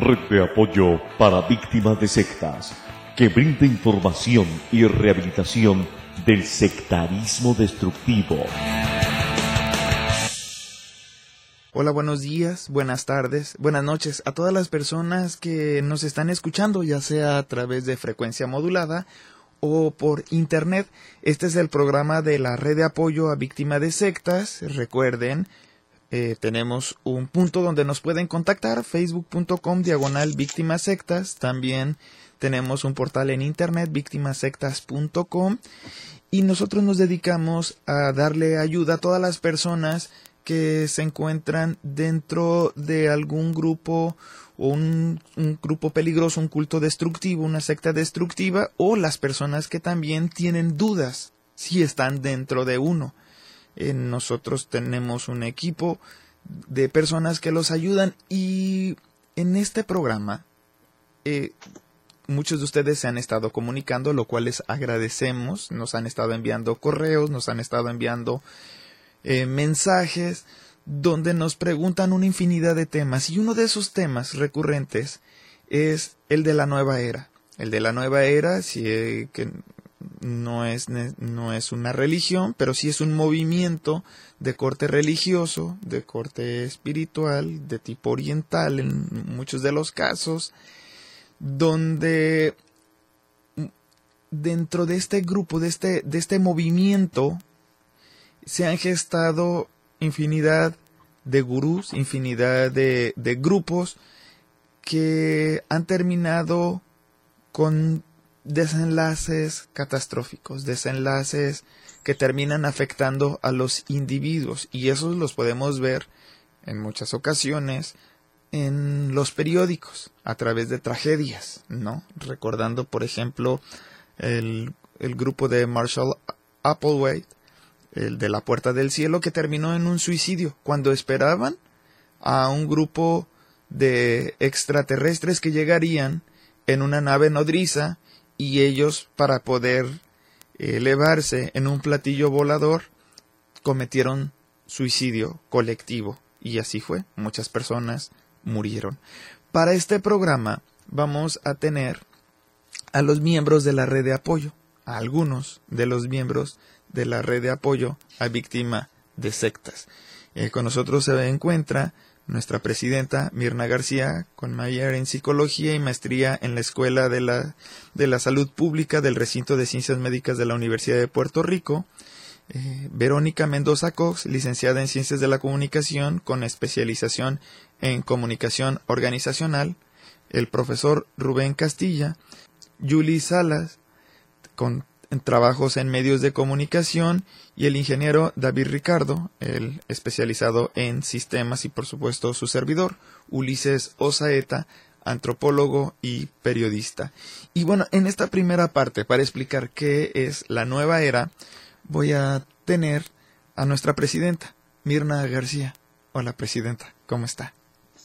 red de apoyo para víctimas de sectas, que brinda información y rehabilitación del sectarismo destructivo. Hola, buenos días, buenas tardes, buenas noches a todas las personas que nos están escuchando, ya sea a través de frecuencia modulada o por internet. Este es el programa de la red de apoyo a víctimas de sectas. Recuerden, tenemos un punto donde nos pueden contactar, facebook.com/víctimas sectas. También tenemos un portal en internet, victimasectas.com, y nosotros nos dedicamos a darle ayuda a todas las personas que se encuentran dentro de algún grupo o un grupo peligroso, un culto destructivo, una secta destructiva, o las personas que también tienen dudas si están dentro de uno. Nosotros tenemos un equipo de personas que los ayudan, y en este programa muchos de ustedes se han estado comunicando, lo cual les agradecemos. Nos han estado enviando correos, nos han estado enviando mensajes donde nos preguntan una infinidad de temas, y uno de esos temas recurrentes es el de la nueva era. El de la nueva era, que no es una religión, pero sí es un movimiento de corte religioso, de corte espiritual, de tipo oriental en muchos de los casos, donde dentro de este grupo, de este movimiento, se han gestado infinidad de gurús, infinidad de grupos que han terminado con desenlaces catastróficos, desenlaces que terminan afectando a los individuos, y esos los podemos ver en muchas ocasiones en los periódicos a través de tragedias, ¿no? Recordando, por ejemplo, el grupo de Marshall Applewhite, el de la Puerta del Cielo, que terminó en un suicidio cuando esperaban a un grupo de extraterrestres que llegarían en una nave nodriza, y ellos, para poder elevarse en un platillo volador, cometieron suicidio colectivo, y así fue. Muchas personas murieron. Para este programa vamos a tener a los miembros de la red de apoyo, a algunos de los miembros de la red de apoyo a víctimas de sectas. Con nosotros se encuentra nuestra presidenta Mirna García, con máster en psicología y maestría en la Escuela de la Salud Pública del Recinto de Ciencias Médicas de la Universidad de Puerto Rico. Verónica Mendoza Cox, licenciada en Ciencias de la Comunicación con especialización en Comunicación Organizacional. El profesor Rubén Castilla. Yuli Salas, con trabajos en medios de comunicación, y el ingeniero David Ricardo, el especializado en sistemas, y por supuesto su servidor, Ulises Osaeta, antropólogo y periodista. Y bueno, en esta primera parte, para explicar qué es la nueva era, voy a tener a nuestra presidenta, Mirna García. Hola, presidenta, ¿cómo está?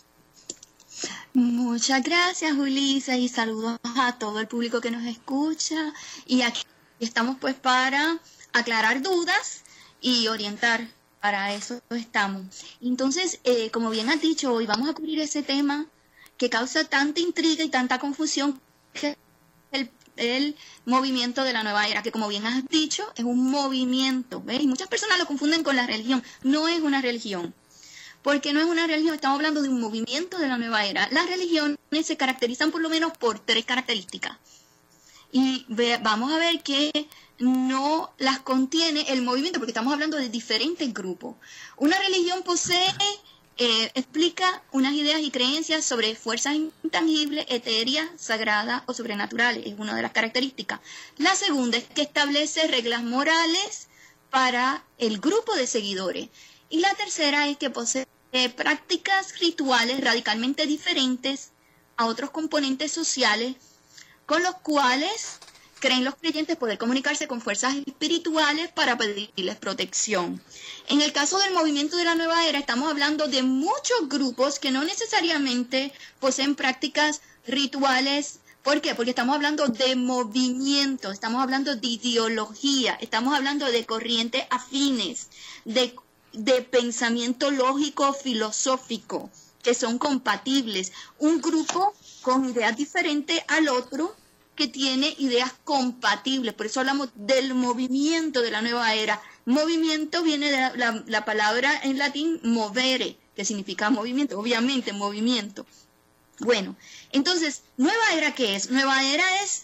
Muchas gracias, Ulises, y saludos a todo el público que nos escucha. Y aquí estamos pues para aclarar dudas y orientar. Para eso estamos. Entonces, como bien has dicho, hoy vamos a cubrir ese tema que causa tanta intriga y tanta confusión, que es el movimiento de la nueva era, que como bien has dicho, es un movimiento, ¿ves? Y muchas personas lo confunden con la religión. No es una religión. Porque no es una religión, estamos hablando de un movimiento de la nueva era. Las religiones se caracterizan por lo menos por 3 características. Y vamos a ver que no las contiene el movimiento, porque estamos hablando de diferentes grupos. Una religión explica unas ideas y creencias sobre fuerzas intangibles, etéreas, sagradas o sobrenaturales. Es una de las características. La segunda es que establece reglas morales para el grupo de seguidores. Y la tercera es que posee prácticas rituales radicalmente diferentes a otros componentes sociales, con los cuales creen los creyentes poder comunicarse con fuerzas espirituales para pedirles protección. En el caso del movimiento de la nueva era, estamos hablando de muchos grupos que no necesariamente poseen prácticas rituales. ¿Por qué? Porque estamos hablando de movimiento, estamos hablando de ideología, estamos hablando de corrientes afines, de pensamiento lógico filosófico. que son compatibles. Un grupo con ideas diferentes al otro que tiene ideas compatibles. Por eso hablamos del movimiento de la nueva era. Movimiento viene de la palabra en latín movere, que significa movimiento, obviamente movimiento. Bueno, entonces, ¿nueva era qué es? Nueva era es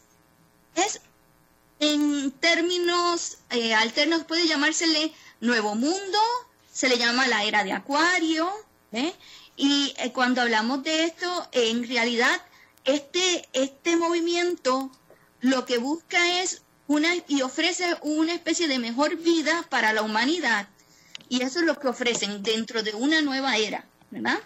en términos alternos, puede llamársele nuevo mundo, se le llama la era de Acuario, y cuando hablamos de esto, en realidad, este movimiento lo que busca es y ofrece una especie de mejor vida para la humanidad, y eso es lo que ofrecen dentro de una nueva era, ¿verdad?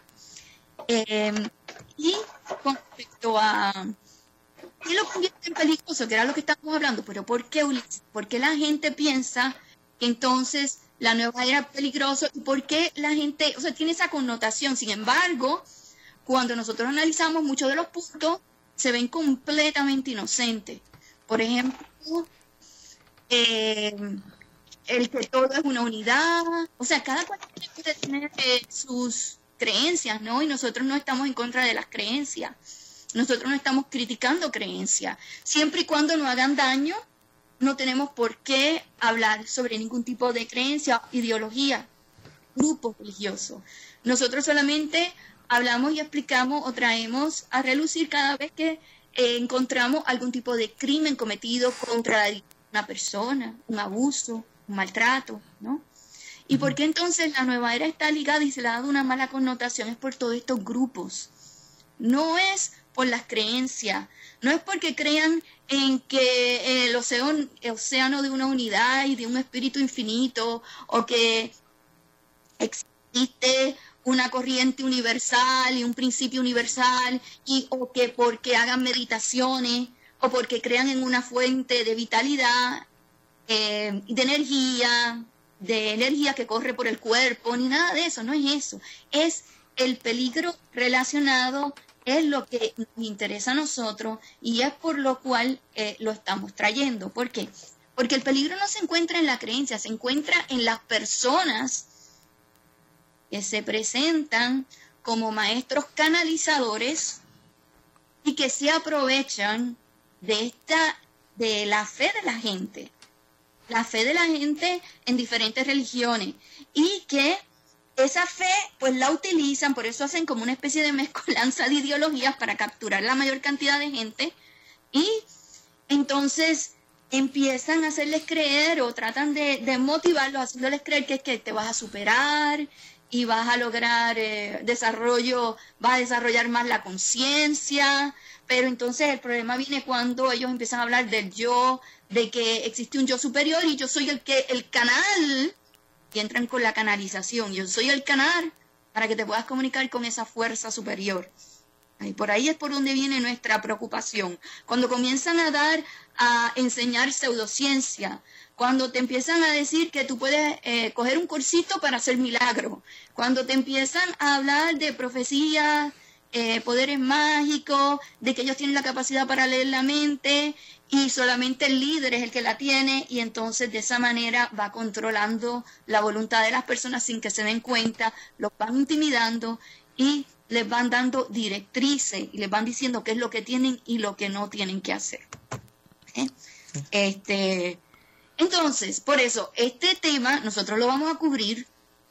Y con respecto a ¿qué lo convierte en peligroso? Que era lo que estábamos hablando, pero ¿por qué, Ulises? ¿Por qué la gente piensa que entonces la nueva era es peligroso? ¿Y por qué la gente, o sea, tiene esa connotación? Sin embargo, cuando nosotros analizamos muchos de los puntos, se ven completamente inocentes. Por ejemplo, el que todo es una unidad, o sea, cada cual puede tener sus creencias, ¿no? Y nosotros no estamos en contra de las creencias. Nosotros no estamos criticando creencias. Siempre y cuando no hagan daño, no tenemos por qué hablar sobre ningún tipo de creencia, ideología, grupo religioso. Nosotros solamente hablamos y explicamos o traemos a relucir cada vez que encontramos algún tipo de crimen cometido contra una persona, un abuso, un maltrato, ¿no? ¿Y por qué entonces la nueva era está ligada y se le ha dado una mala connotación? Es por todos estos grupos. No es por las creencias, no es porque crean en que el océano de una unidad y de un espíritu infinito, o que existe una corriente universal y un principio universal, o que porque hagan meditaciones, o porque crean en una fuente de vitalidad, de energía que corre por el cuerpo, ni nada de eso, no es eso. Es el peligro relacionado, es lo que nos interesa a nosotros y es por lo cual lo estamos trayendo. ¿Por qué? Porque el peligro no se encuentra en la creencia, se encuentra en las personas que se presentan como maestros canalizadores y que se aprovechan de la fe de la gente. La fe de la gente en diferentes religiones, y que esa fe pues la utilizan, por eso hacen como una especie de mezcolanza de ideologías para capturar la mayor cantidad de gente, y entonces empiezan a hacerles creer o tratan de motivarlos, haciéndoles creer que es que te vas a superar y vas a lograr desarrollo, vas a desarrollar más la conciencia. Pero entonces el problema viene cuando ellos empiezan a hablar del yo, de que existe un yo superior y yo soy el canal, y entran con la canalización. Yo soy el canal para que te puedas comunicar con esa fuerza superior. Y por ahí es por donde viene nuestra preocupación. Cuando comienzan a enseñar pseudociencia, cuando te empiezan a decir que tú puedes coger un cursito para hacer milagros, cuando te empiezan a hablar de profecías, poderes mágicos, de que ellos tienen la capacidad para leer la mente y solamente el líder es el que la tiene, y entonces de esa manera va controlando la voluntad de las personas sin que se den cuenta, los van intimidando y les van dando directrices y les van diciendo qué es lo que tienen y lo que no tienen que hacer. Entonces, por eso, este tema nosotros lo vamos a cubrir,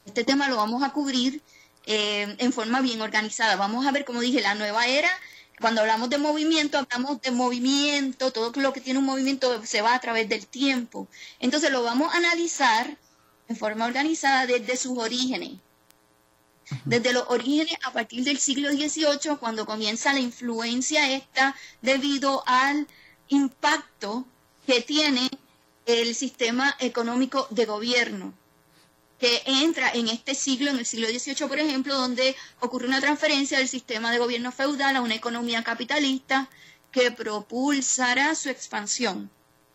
en forma bien organizada. Vamos a ver, como dije, la nueva era. Cuando hablamos de movimiento, todo lo que tiene un movimiento se va a través del tiempo. Entonces lo vamos a analizar en forma organizada desde sus orígenes. Desde los orígenes a partir del siglo XVIII, cuando comienza la influencia esta debido al impacto que tiene el sistema económico de gobierno, que entra en este siglo, en el siglo XVIII, por ejemplo, donde ocurre una transferencia del sistema de gobierno feudal a una economía capitalista que propulsará su expansión.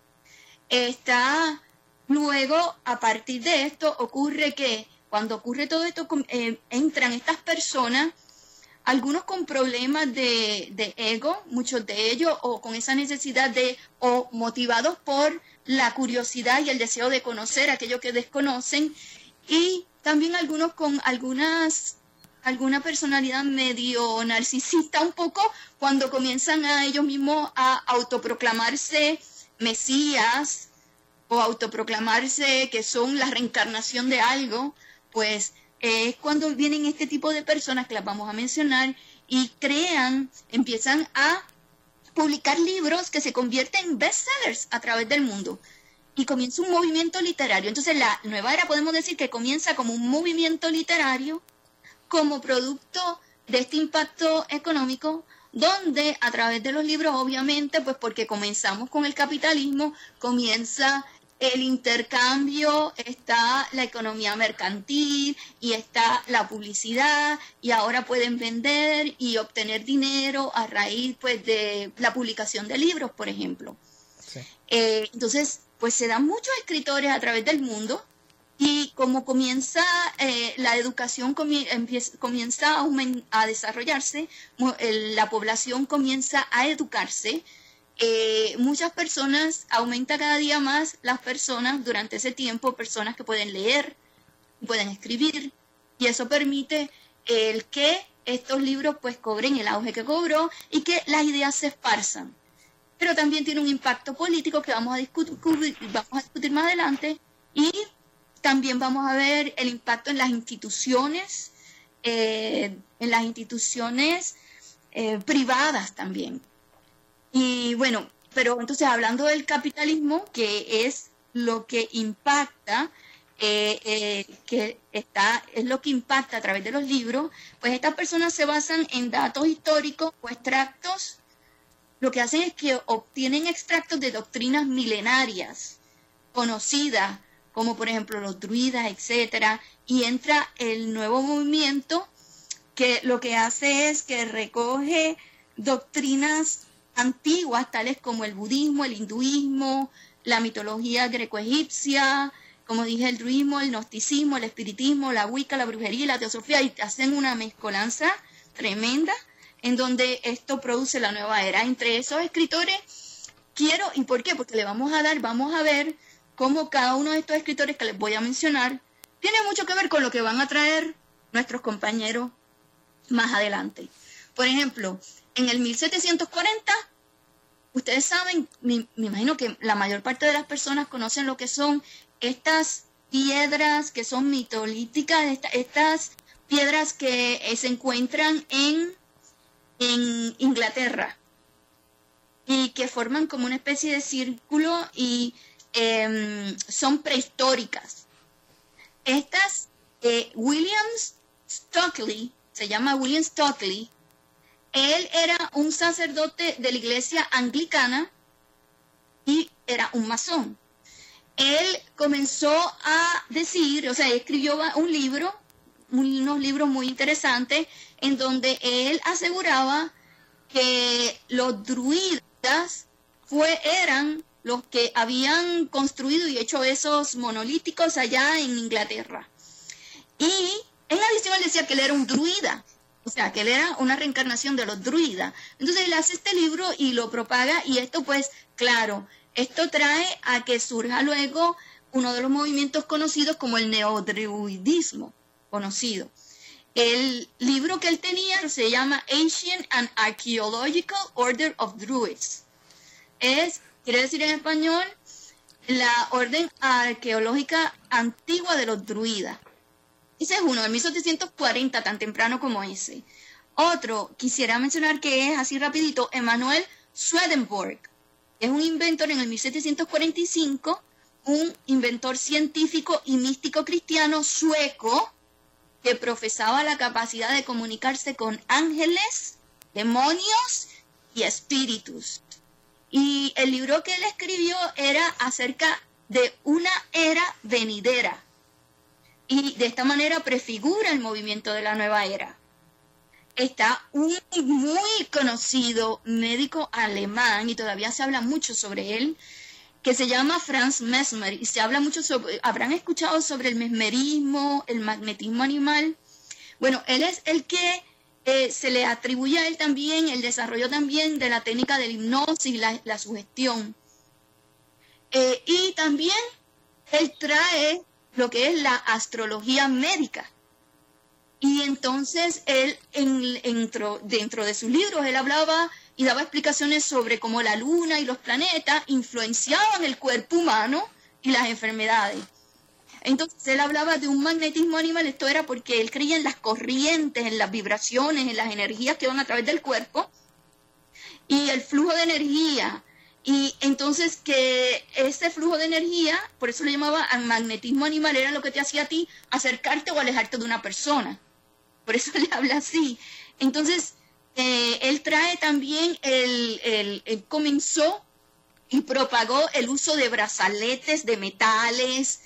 Luego, a partir de esto, ocurre que cuando ocurre todo esto, entran estas personas, algunos con problemas de ego, muchos de ellos, o con esa necesidad o motivados por la curiosidad y el deseo de conocer aquello que desconocen, y también algunos con algunas alguna personalidad medio narcisista un poco cuando comienzan a ellos mismos a autoproclamarse mesías o autoproclamarse que son la reencarnación de algo, pues es cuando vienen este tipo de personas que las vamos a mencionar y empiezan a publicar libros que se convierten en bestsellers a través del mundo. Y comienza un movimiento literario. Entonces la nueva era podemos decir que comienza como un movimiento literario como producto de este impacto económico, donde a través de los libros, obviamente, pues porque comenzamos con el capitalismo, comienza el intercambio, está la economía mercantil y está la publicidad, y ahora pueden vender y obtener dinero a raíz pues de la publicación de libros, por ejemplo. Sí. Entonces, pues se dan muchos escritores a través del mundo, y como comienza la educación comienza a desarrollarse, la población comienza a educarse, muchas personas, aumenta cada día más las personas durante ese tiempo, personas que pueden leer, pueden escribir, y eso permite el que estos libros pues cobren el auge que cobró y que las ideas se esparzan. Pero también tiene un impacto político que vamos a discutir más adelante, y también vamos a ver el impacto en las instituciones, privadas también. Y bueno, pero entonces hablando del capitalismo, que es lo que impacta, es lo que impacta a través de los libros, pues estas personas se basan en datos históricos o extractos. Lo que hacen es que obtienen extractos de doctrinas milenarias conocidas, como por ejemplo los druidas, etcétera, y entra el nuevo movimiento que lo que hace es que recoge doctrinas antiguas, tales como el budismo, el hinduismo, la mitología greco-egipcia, como dije, el druidismo, el gnosticismo, el espiritismo, la wicca, la brujería y la teosofía, y hacen una mezcolanza tremenda en donde esto produce la nueva era. Entre esos escritores ¿y por qué? Porque vamos a ver cómo cada uno de estos escritores que les voy a mencionar tiene mucho que ver con lo que van a traer nuestros compañeros más adelante. Por ejemplo, en el 1740, ustedes saben, me imagino que la mayor parte de las personas conocen lo que son estas piedras que son mitolíticas, estas piedras que se encuentran en Inglaterra y que forman como una especie de círculo y son prehistóricas. Estas, William Stockley, se llama William Stockley, él era un sacerdote de la iglesia anglicana y era un masón. Él comenzó a decir, o sea, escribió unos libros muy interesantes en donde él aseguraba que los druidas eran los que habían construido y hecho esos monolíticos allá en Inglaterra. Y en adición él decía que él era un druida, o sea, que él era una reencarnación de los druidas. Entonces él hace este libro y lo propaga, y esto pues, claro, esto trae a que surja luego uno de los movimientos conocidos como el neodruidismo, conocido. El libro que él tenía se llama Ancient and Archaeological Order of Druids. Quiere decir en español, la orden arqueológica antigua de los druidas. Ese es uno, de 1740, tan temprano como ese. Otro, quisiera mencionar que es, así rapidito, Emanuel Swedenborg. Es un inventor en el 1745, un inventor científico y místico cristiano sueco que profesaba la capacidad de comunicarse con ángeles, demonios y espíritus. Y el libro que él escribió era acerca de una era venidera. Y de esta manera prefigura el movimiento de la nueva era. Está un muy conocido médico alemán, y todavía se habla mucho sobre él, que se llama Franz Mesmer, y se habla mucho habrán escuchado sobre el mesmerismo, el magnetismo animal. Bueno, él es el que se le atribuye a él también el desarrollo también de la técnica de la hipnosis, la sugestión. Y también él trae lo que es la astrología médica. Y entonces él, dentro de sus libros, él hablaba y daba explicaciones sobre cómo la luna y los planetas influenciaban el cuerpo humano y las enfermedades. Entonces él hablaba de un magnetismo animal. Esto era porque él creía en las corrientes, en las vibraciones, en las energías que van a través del cuerpo y el flujo de energía. Y entonces que ese flujo de energía, por eso le llamaba magnetismo animal, era lo que te hacía a ti acercarte o alejarte de una persona. Por eso le habla así. Entonces, él trae también, él comenzó y propagó el uso de brazaletes de metales.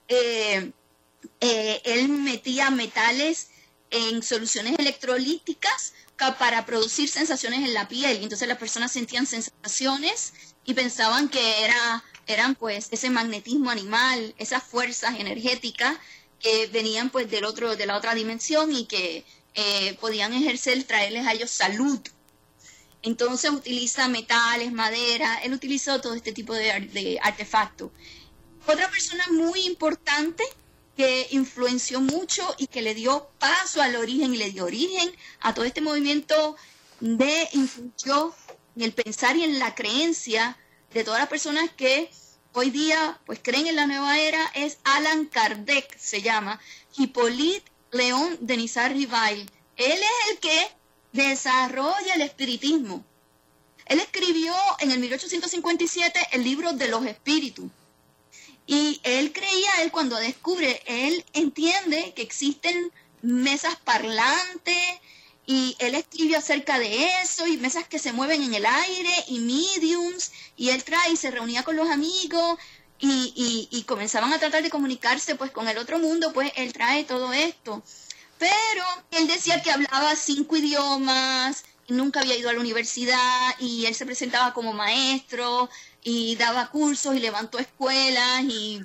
Él metía metales en soluciones electrolíticas para producir sensaciones en la piel. Y entonces las personas sentían sensaciones y pensaban que eran pues ese magnetismo animal, esas fuerzas energéticas que venían pues de la otra dimensión y que podían traerles a ellos salud. Entonces utiliza metales, madera, él utilizó todo este tipo de artefactos. Otra persona muy importante que influenció mucho y que le dio paso al origen y le dio origen a todo este movimiento influyó en el pensar y en la creencia de todas las personas que hoy día pues creen en la nueva era, es Allan Kardec, se llama, Hippolyte Léon Denisard Rivail. Él es el que desarrolla el espiritismo. Él escribió en el 1857 el libro de los espíritus. Y él cuando descubre, él entiende que existen mesas parlantes y él escribió acerca de eso y mesas que se mueven en el aire y mediums, y él se reunía con los amigos y comenzaban a tratar de comunicarse pues con el otro mundo, pues él trae todo esto. Pero él decía que hablaba 5 idiomas, nunca había ido a la universidad y él se presentaba como maestro y daba cursos y levantó escuelas y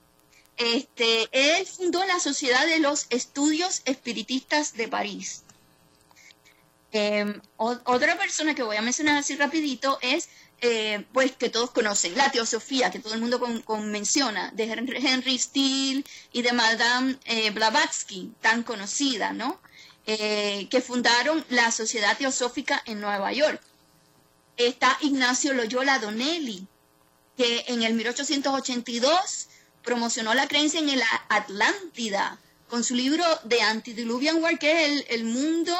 él fundó la Sociedad de los Estudios Espiritistas de París. Otra persona que voy a mencionar así rapidito es pues que todos conocen, la teosofía, que todo el mundo menciona, de Henry Steele y de Madame Blavatsky, tan conocida, ¿no? Que fundaron la Sociedad Teosófica en Nueva York. Está Ignacio Loyola Donnelly, que en el 1882 promocionó la creencia en la Atlántida con su libro The Antediluvian World, que es el mundo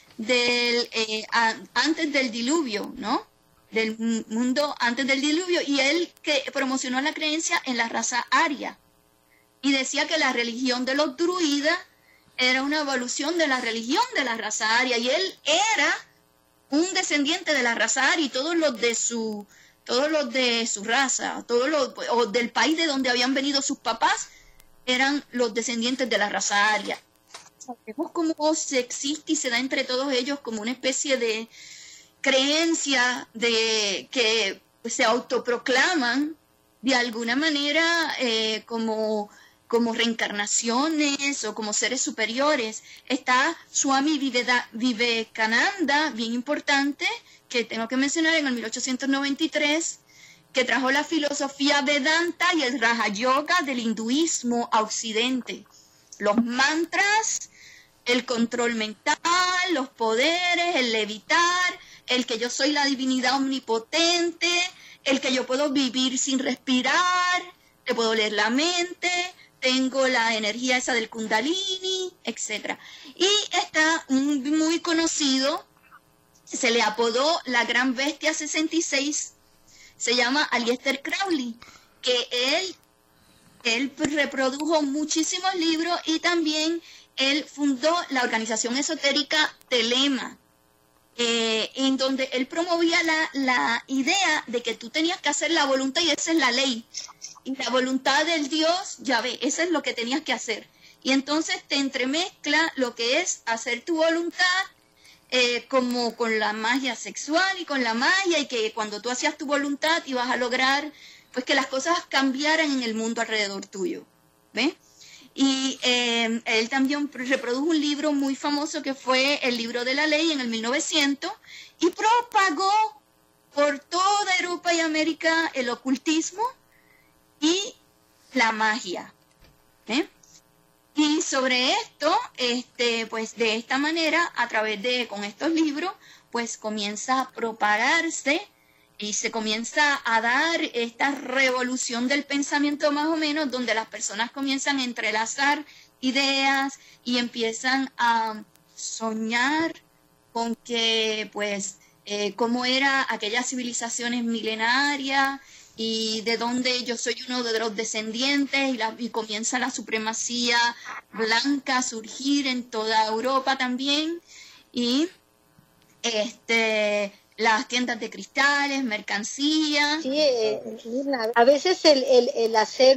antes del diluvio, ¿no? Del mundo antes del diluvio, y él que promocionó la creencia en la raza aria y decía que la religión de los druidas era una evolución de la religión de la raza aria, y él era un descendiente de la raza aria, y todos los de su raza, o del país de donde habían venido sus papás, eran los descendientes de la raza aria. Vemos cómo se existe y se da entre todos ellos como una especie de creencia de que se autoproclaman de alguna manera como reencarnaciones o como seres superiores. Está Swami Vivekananda, bien importante, que tengo que mencionar, en el 1893, que trajo la filosofía Vedanta y el Raja Yoga del hinduismo a Occidente. Los mantras, el control mental, los poderes, el levitar, el que yo soy la divinidad omnipotente, el que yo puedo vivir sin respirar, te puedo leer la mente, tengo la energía esa del Kundalini, etc. Y está muy conocido, se le apodó la Gran Bestia 66, se llama Aleister Crowley, que él reprodujo muchísimos libros y también él fundó la organización esotérica Telema, en donde él promovía la idea de que tú tenías que hacer la voluntad, y esa es la ley. Y la voluntad del Dios, ya ve, eso es lo que tenías que hacer. Y entonces te entremezcla lo que es hacer tu voluntad, como con la magia sexual y con la magia, y que cuando tú hacías tu voluntad ibas a lograr pues que las cosas cambiaran en el mundo alrededor tuyo. ¿Ves? Y él también reprodujo un libro muy famoso que fue El Libro de la Ley en el 1900, y propagó por toda Europa y América el ocultismo y la magia. Y sobre esto, pues de esta manera, con estos libros, pues comienza a propagarse y se comienza a dar esta revolución del pensamiento más o menos, donde las personas comienzan a entrelazar ideas y empiezan a soñar con que, pues, cómo eran aquellas civilizaciones milenarias y de dónde yo soy uno de los descendientes, y comienza la supremacía blanca a surgir en toda Europa también, y las tiendas de cristales, mercancías. Sí, Mirna, a veces el hacer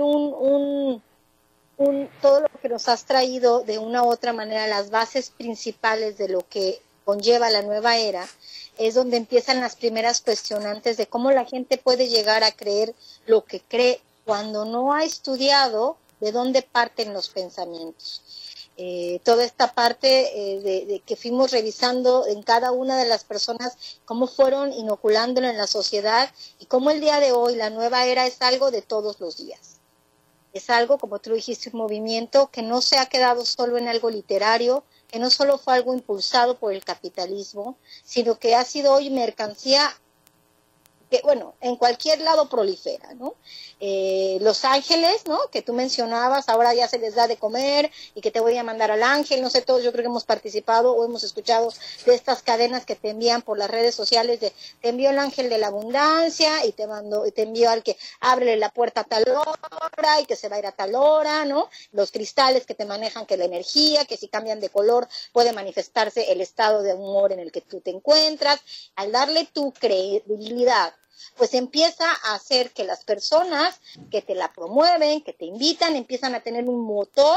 todo lo que nos has traído de una u otra manera, las bases principales de lo que conlleva la nueva era, es donde empiezan las primeras cuestionantes de cómo la gente puede llegar a creer lo que cree cuando no ha estudiado de dónde parten los pensamientos. Toda esta parte de que fuimos revisando en cada una de las personas, cómo fueron inoculándolo en la sociedad y cómo el día de hoy la nueva era es algo de todos los días. Es algo, como tú dijiste, un movimiento que no se ha quedado solo en algo literario, que no solo fue algo impulsado por el capitalismo, sino que ha sido hoy mercancía que, bueno, en cualquier lado prolifera, ¿no? Los ángeles, ¿no?, que tú mencionabas, ahora ya se les da de comer y que te voy a mandar al ángel, no sé, todos yo creo que hemos participado o hemos escuchado de estas cadenas que te envían por las redes sociales de te envío el ángel de la abundancia y te envío al que ábrele la puerta a tal hora y que se va a ir a tal hora, ¿no? Los cristales que te manejan que la energía, que si cambian de color puede manifestarse el estado de humor en el que tú te encuentras. Al darle tu credibilidad, pues empieza a hacer que las personas que te la promueven, que te invitan, empiezan a tener un motor,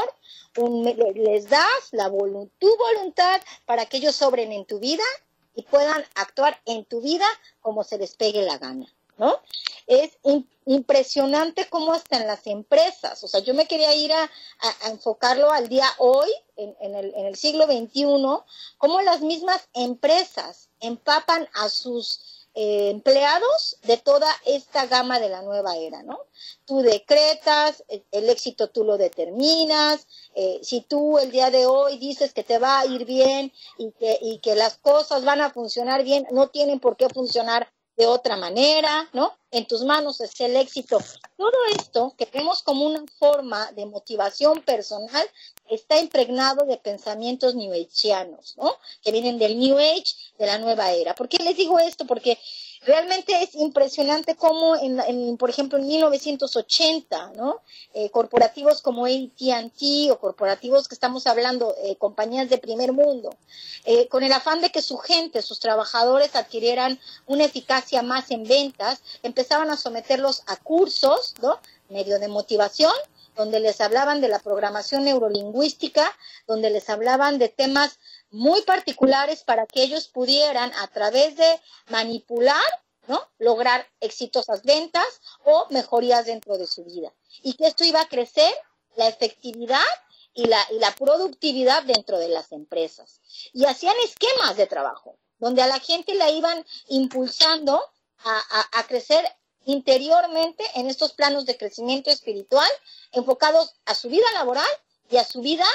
les das tu voluntad para que ellos sobren en tu vida y puedan actuar en tu vida como se les pegue la gana, ¿no? Es impresionante cómo hasta en las empresas, o sea, yo me quería ir a enfocarlo al día hoy, en el siglo XXI, cómo las mismas empresas empapan a sus empleados de toda esta gama de la nueva era, ¿no? Tú decretas, el éxito tú lo determinas, si tú el día de hoy dices que te va a ir bien y que las cosas van a funcionar bien, no tienen por qué funcionar de otra manera, ¿no? En tus manos es el éxito. Todo esto que vemos como una forma de motivación personal está impregnado de pensamientos new ageanos, ¿no? Que vienen del New Age, de la nueva era. ¿Por qué les digo esto? Porque realmente es impresionante cómo, por ejemplo, en 1980, ¿no? Corporativos como AT&T o corporativos que estamos hablando, compañías de primer mundo, con el afán de que su gente, sus trabajadores adquirieran una eficacia más en ventas, empezaban a someterlos a cursos, ¿no?, medio de motivación, donde les hablaban de la programación neurolingüística, donde les hablaban de temas muy particulares para que ellos pudieran, a través de manipular, ¿no?, lograr exitosas ventas o mejorías dentro de su vida. Y que esto iba a crecer la efectividad y la productividad dentro de las empresas. Y hacían esquemas de trabajo, donde a la gente la iban impulsando a crecer interiormente en estos planos de crecimiento espiritual, enfocados a su vida laboral y a su vida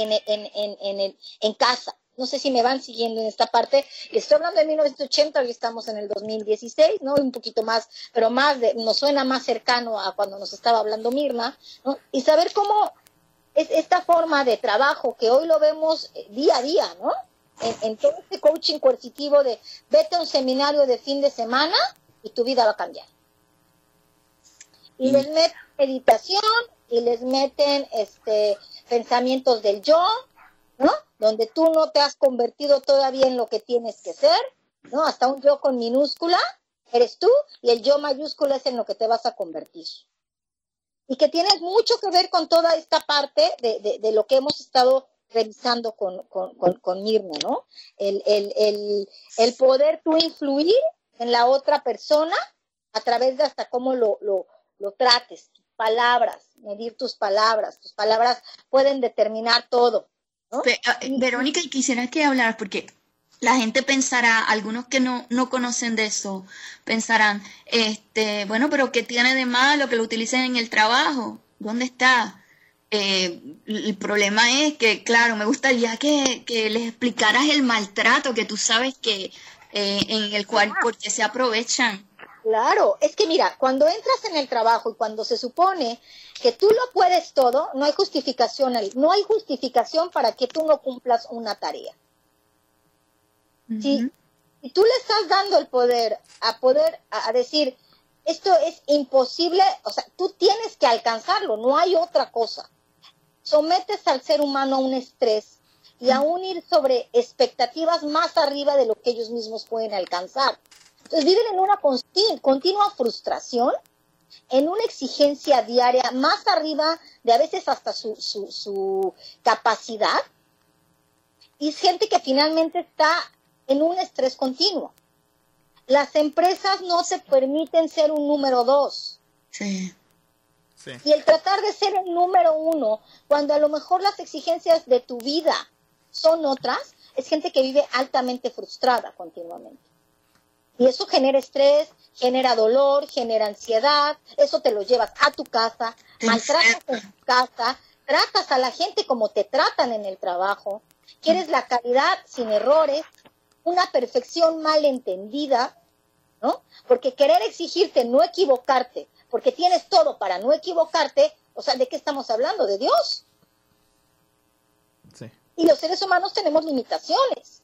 en casa. No sé si me van siguiendo en esta parte. Les estoy hablando de 1980, hoy estamos en el 2016, ¿no? Un poquito más, pero nos suena más cercano a cuando nos estaba hablando Mirna, ¿no? Y saber cómo es esta forma de trabajo que hoy lo vemos día a día, ¿no? En todo este coaching coercitivo de vete a un seminario de fin de semana y tu vida va a cambiar. Y les meten meditación y les meten pensamientos del yo, ¿no? Donde tú no te has convertido todavía en lo que tienes que ser, ¿no? Hasta un yo con minúscula eres tú y el yo mayúscula es en lo que te vas a convertir. Y que tienes mucho que ver con toda esta parte de lo que hemos estado revisando con Mirna, ¿no? El poder tú influir en la otra persona a través de hasta cómo lo trates, tus palabras, medir tus palabras pueden determinar todo, ¿no? Verónica, quisiera que hablaras porque la gente pensará, algunos que no conocen de eso, pensarán, bueno, pero ¿qué tiene de malo que lo utilicen en el trabajo? ¿Dónde está? El problema es que, claro, me gustaría que les explicaras el maltrato que tú sabes que en el cual, porque se aprovechan. Claro, es que mira, cuando entras en el trabajo y cuando se supone que tú lo puedes todo, no hay justificación ahí, no hay justificación para que tú no cumplas una tarea. Si tú le estás dando el poder a decir, esto es imposible, o sea, tú tienes que alcanzarlo, no hay otra cosa. Sometes al ser humano a un estrés y a un ir sobre expectativas más arriba de lo que ellos mismos pueden alcanzar. Entonces viven en una continua frustración, en una exigencia diaria más arriba de a veces hasta su capacidad, y es gente que finalmente está en un estrés continuo. Las empresas no se permiten ser un número 2. Sí. Sí. Y el tratar de ser el número 1, cuando a lo mejor las exigencias de tu vida son otras, es gente que vive altamente frustrada continuamente. Y eso genera estrés, genera dolor, genera ansiedad, eso te lo llevas a tu casa, maltratas en tu casa, tratas a la gente como te tratan en el trabajo, quieres la calidad sin errores, una perfección mal entendida, ¿no? Porque querer exigirte no equivocarte, porque tienes todo para no equivocarte, o sea, ¿de qué estamos hablando? ¿De Dios? Sí. Y los seres humanos tenemos limitaciones.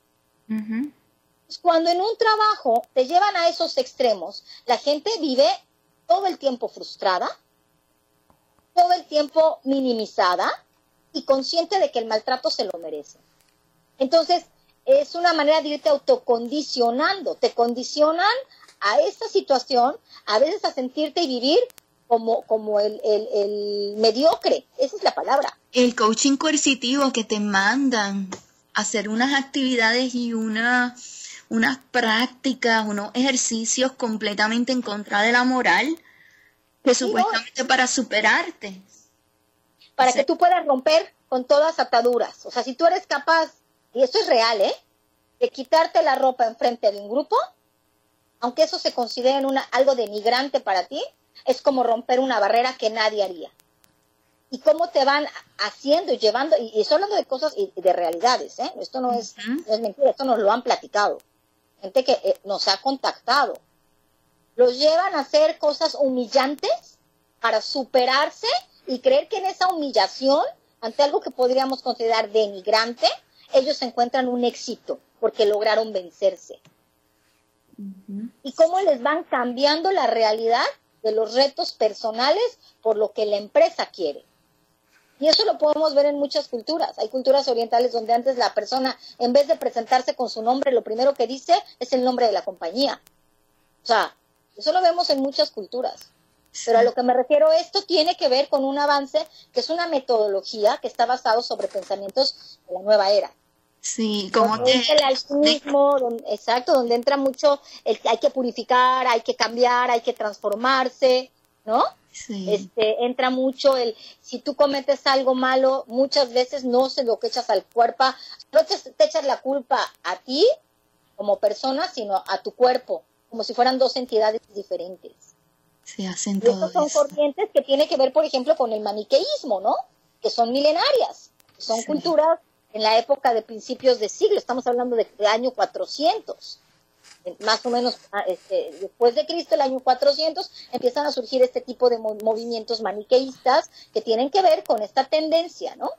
Cuando en un trabajo te llevan a esos extremos, la gente vive todo el tiempo frustrada, todo el tiempo minimizada y consciente de que el maltrato se lo merece. Entonces, es una manera de irte autocondicionando. Te condicionan a esta situación, a veces a sentirte y vivir como el mediocre. Esa es la palabra. El coaching coercitivo que te mandan a hacer unas actividades y unas prácticas, unos ejercicios completamente en contra de la moral, que Sí, supuestamente para superarte. Para Sí. que tú puedas romper con todas ataduras. O sea, si tú eres capaz, y esto es real, de quitarte la ropa enfrente de un grupo, aunque eso se considere algo denigrante para ti, es como romper una barrera que nadie haría. Y cómo te van haciendo y llevando, y estoy hablando de cosas y de realidades, esto no es mentira, esto nos lo han platicado. Gente que nos ha contactado. Los llevan a hacer cosas humillantes para superarse y creer que en esa humillación, ante algo que podríamos considerar denigrante, ellos encuentran un éxito porque lograron vencerse. Y cómo les van cambiando la realidad de los retos personales por lo que la empresa quiere. Y eso lo podemos ver en muchas culturas. Hay culturas orientales donde antes la persona, en vez de presentarse con su nombre, lo primero que dice es el nombre de la compañía. O sea, eso lo vemos en muchas culturas. Pero a lo que me refiero, esto tiene que ver con un avance que es una metodología que está basado sobre pensamientos de la nueva era. Sí, como donde entra el alquimismo, donde entra mucho el que hay que purificar, hay que cambiar, hay que transformarse, ¿no? Sí. Entra mucho si tú cometes algo malo, muchas veces no se lo que echas al cuerpo, no te echas la culpa a ti como persona, sino a tu cuerpo, como si fueran dos entidades diferentes. Se hacen Y todo estos son eso. corrientes que tienen que ver, por ejemplo, con el maniqueísmo, ¿no? Que son milenarias, que son culturas en la época de principios de siglo, estamos hablando de año 400. Más o menos después de Cristo, el año 400, empiezan a surgir este tipo de movimientos maniqueístas que tienen que ver con esta tendencia, ¿no?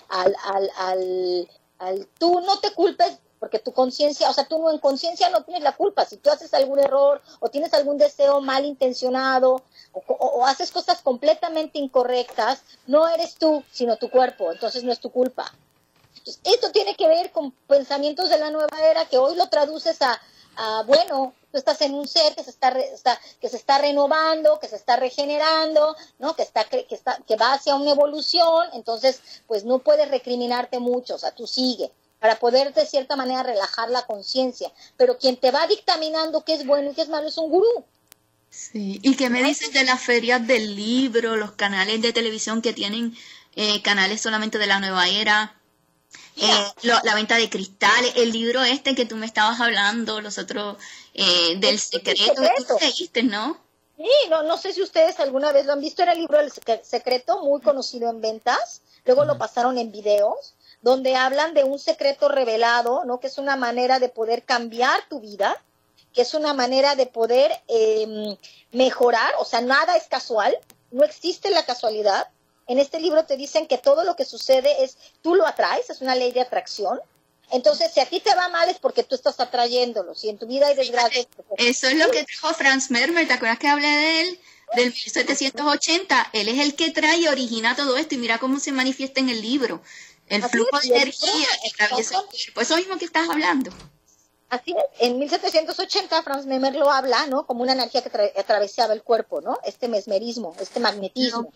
Al tú no te culpes porque tu conciencia, o sea, tú no en conciencia no tienes la culpa. Si tú haces algún error o tienes algún deseo malintencionado o haces cosas completamente incorrectas, no eres tú, sino tu cuerpo, entonces no es tu culpa. Entonces, esto tiene que ver con pensamientos de la nueva era que hoy lo traduces a bueno, tú estás en un ser que se está renovando, que se está regenerando, ¿no? Que va hacia una evolución, entonces pues no puedes recriminarte mucho, o sea, tú sigue, para poder de cierta manera relajar la conciencia, pero quien te va dictaminando qué es bueno y qué es malo es un gurú. Sí, ¿y qué me dices de las ferias del libro, los canales de televisión que tienen canales solamente de la nueva era? La venta de cristales, el libro que tú me estabas hablando, los otros del secreto que tú leíste, ¿no? Sí, no sé si ustedes alguna vez lo han visto, era el libro El Secreto, muy conocido en ventas, luego lo pasaron en videos, donde hablan de un secreto revelado, ¿no? Que es una manera de poder cambiar tu vida, que es una manera de poder mejorar, o sea, nada es casual, no existe la casualidad. En este libro te dicen que todo lo que sucede es, tú lo atraes, es una ley de atracción. Entonces, si a ti te va mal es porque tú estás atrayéndolo. Si en tu vida hay desgracias... Eso es lo que trajo Franz Mermer. ¿Te acuerdas que hablé de él? Del 1780. Él es el que trae y origina todo esto. Y mira cómo se manifiesta en el libro. El flujo de energía que atraviesa el cuerpo. Eso mismo que estás hablando. Así es. En 1780 Franz Mermer lo habla, ¿no? Como una energía que atravesaba el cuerpo, ¿no? Este mesmerismo, este magnetismo.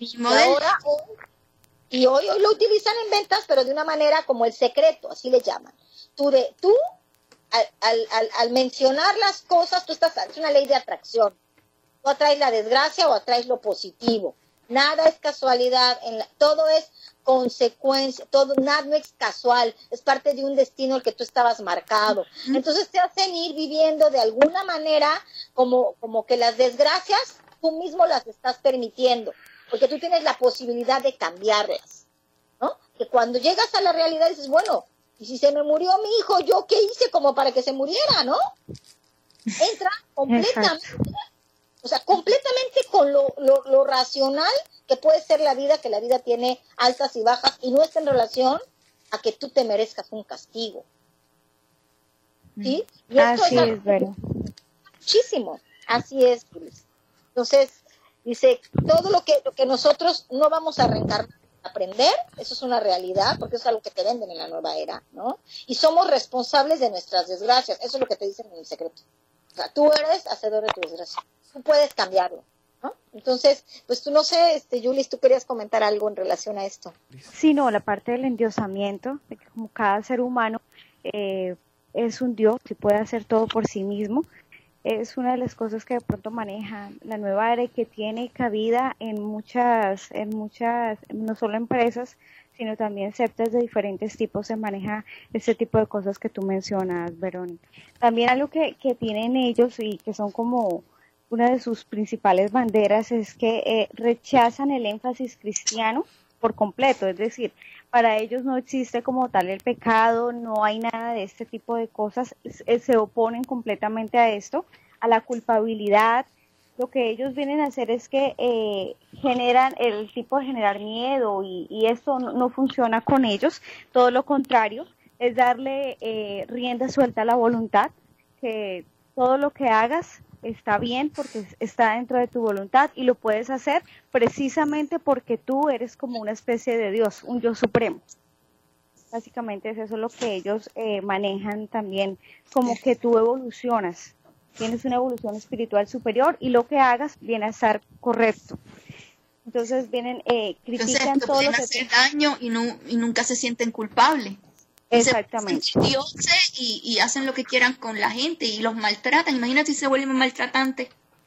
Y hoy lo utilizan en ventas, pero de una manera como el secreto, así le llaman. Tú al mencionar las cosas, es una ley de atracción. Tú atraes la desgracia o atraes lo positivo. Nada es casualidad, todo es consecuencia, nada no es casual, es parte de un destino al que tú estabas marcado. Entonces te hacen ir viviendo de alguna manera como que las desgracias tú mismo las estás permitiendo, porque tú tienes la posibilidad de cambiarlas, ¿no? Que cuando llegas a la realidad dices, bueno, y si se me murió mi hijo, ¿yo qué hice como para que se muriera, no? Entra completamente, o sea, completamente con lo racional que puede ser la vida, que la vida tiene altas y bajas, y no está en relación a que tú te merezcas un castigo. ¿Sí? Y esto así es verdad. Muchísimo, así es, Luis. Entonces, dice, todo lo que nosotros no vamos a reencarnar, aprender, eso es una realidad, porque eso es algo que te venden en la nueva era, ¿no? Y somos responsables de nuestras desgracias, eso es lo que te dicen en El Secreto. O sea, tú eres hacedor de tu desgracia, tú puedes cambiarlo, ¿no? Entonces, pues tú no sé, Yulis, tú querías comentar algo en relación a esto. Sí, no, la parte del endiosamiento, de que como cada ser humano es un dios y puede hacer todo por sí mismo, es una de las cosas que de pronto maneja la nueva era y que tiene cabida en muchas, no solo empresas, sino también sectas de diferentes tipos se maneja este tipo de cosas que tú mencionas, Verónica. También algo que tienen ellos y que son como una de sus principales banderas es que rechazan el énfasis cristiano por completo, es decir, para ellos no existe como tal el pecado, no hay nada de este tipo de cosas, se oponen completamente a esto, a la culpabilidad. Lo que ellos vienen a hacer es que generan el tipo de generar miedo y esto no funciona con ellos, todo lo contrario, es darle rienda suelta a la voluntad, que todo lo que hagas está bien porque está dentro de tu voluntad y lo puedes hacer precisamente porque tú eres como una especie de Dios, un Dios supremo. Básicamente es eso lo que ellos manejan también, como que tú evolucionas, tienes una evolución espiritual superior y lo que hagas viene a estar correcto. Entonces vienen, critican entonces, todo lo que hacer daño y nunca se sienten culpables. Exactamente. Dioses y hacen lo que quieran con la gente y los maltratan. Imagínate si se vuelven maltratantes.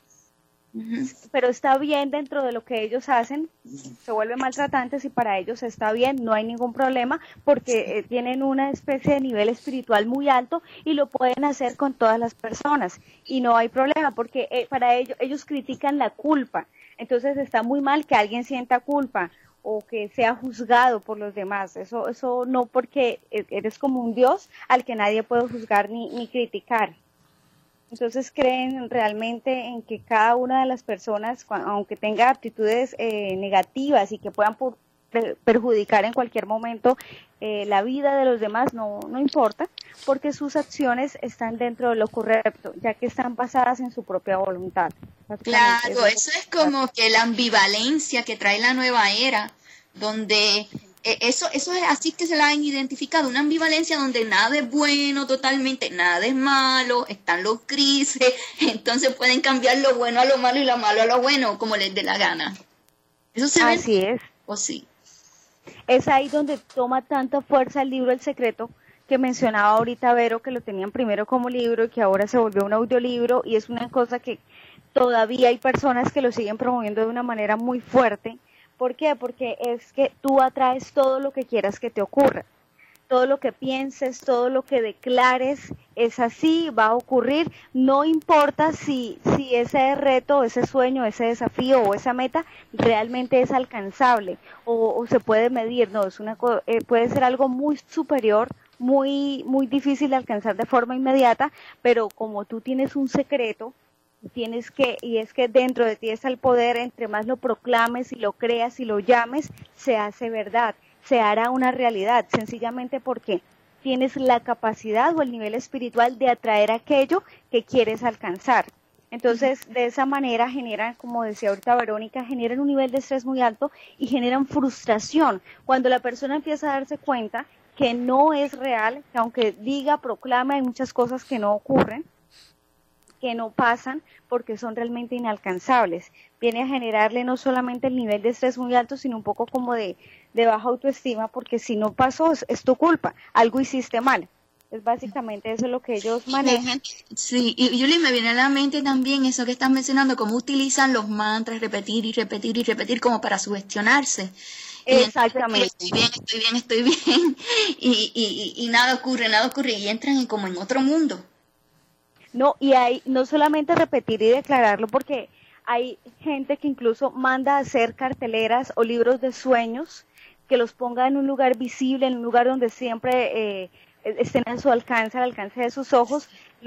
Pero está bien dentro de lo que ellos hacen, se vuelven maltratantes y para ellos está bien, no hay ningún problema porque tienen una especie de nivel espiritual muy alto y lo pueden hacer con todas las personas y no hay problema porque para ellos critican la culpa, entonces está muy mal que alguien sienta culpa o que sea juzgado por los demás, eso no, porque eres como un Dios al que nadie puede juzgar ni criticar. Entonces creen realmente en que cada una de las personas, aunque tenga actitudes negativas y que puedan perjudicar en cualquier momento la vida de los demás, no importa, porque sus acciones están dentro de lo correcto, ya que están basadas en su propia voluntad. Claro, eso es como que la ambivalencia que trae la nueva era, donde eso es así que se la han identificado, una ambivalencia donde nada es bueno totalmente, nada es malo, están los grises, entonces pueden cambiar lo bueno a lo malo y lo malo a lo bueno, como les dé la gana. ¿Eso se ve? Así es. ¿O sí? Es ahí donde toma tanta fuerza el libro El Secreto, que mencionaba ahorita Vero, que lo tenían primero como libro y que ahora se volvió un audiolibro, y es una cosa que todavía hay personas que lo siguen promoviendo de una manera muy fuerte. ¿Por qué? Porque es que tú atraes todo lo que quieras que te ocurra. todo lo que pienses, todo lo que declares es así, va a ocurrir, no importa si ese reto, ese sueño, ese desafío o esa meta realmente es alcanzable o se puede medir, no, puede ser algo muy superior, muy difícil de alcanzar de forma inmediata, pero como tú tienes un secreto, y es que dentro de ti está el poder, entre más lo proclames y lo creas y lo llames, se hace verdad, se hará una realidad, sencillamente porque tienes la capacidad o el nivel espiritual de atraer aquello que quieres alcanzar. Entonces, de esa manera generan, como decía ahorita Verónica, generan un nivel de estrés muy alto y generan frustración. Cuando la persona empieza a darse cuenta que no es real, que aunque diga, proclame, hay muchas cosas que no ocurren, que no pasan porque son realmente inalcanzables. Viene a generarle no solamente el nivel de estrés muy alto, sino un poco como de baja autoestima, porque si no pasó es tu culpa, algo hiciste mal. Es básicamente eso lo que ellos manejan. Sí, y Yuli, me viene a la mente también eso que estás mencionando, cómo utilizan los mantras, repetir y repetir y repetir como para sugestionarse. Exactamente. Estoy bien, y nada ocurre, y entran como en otro mundo. No, y hay no solamente repetir y declararlo, porque hay gente que incluso manda a hacer carteleras o libros de sueños que los ponga en un lugar visible, en un lugar donde siempre estén a su alcance, al alcance de sus ojos, lo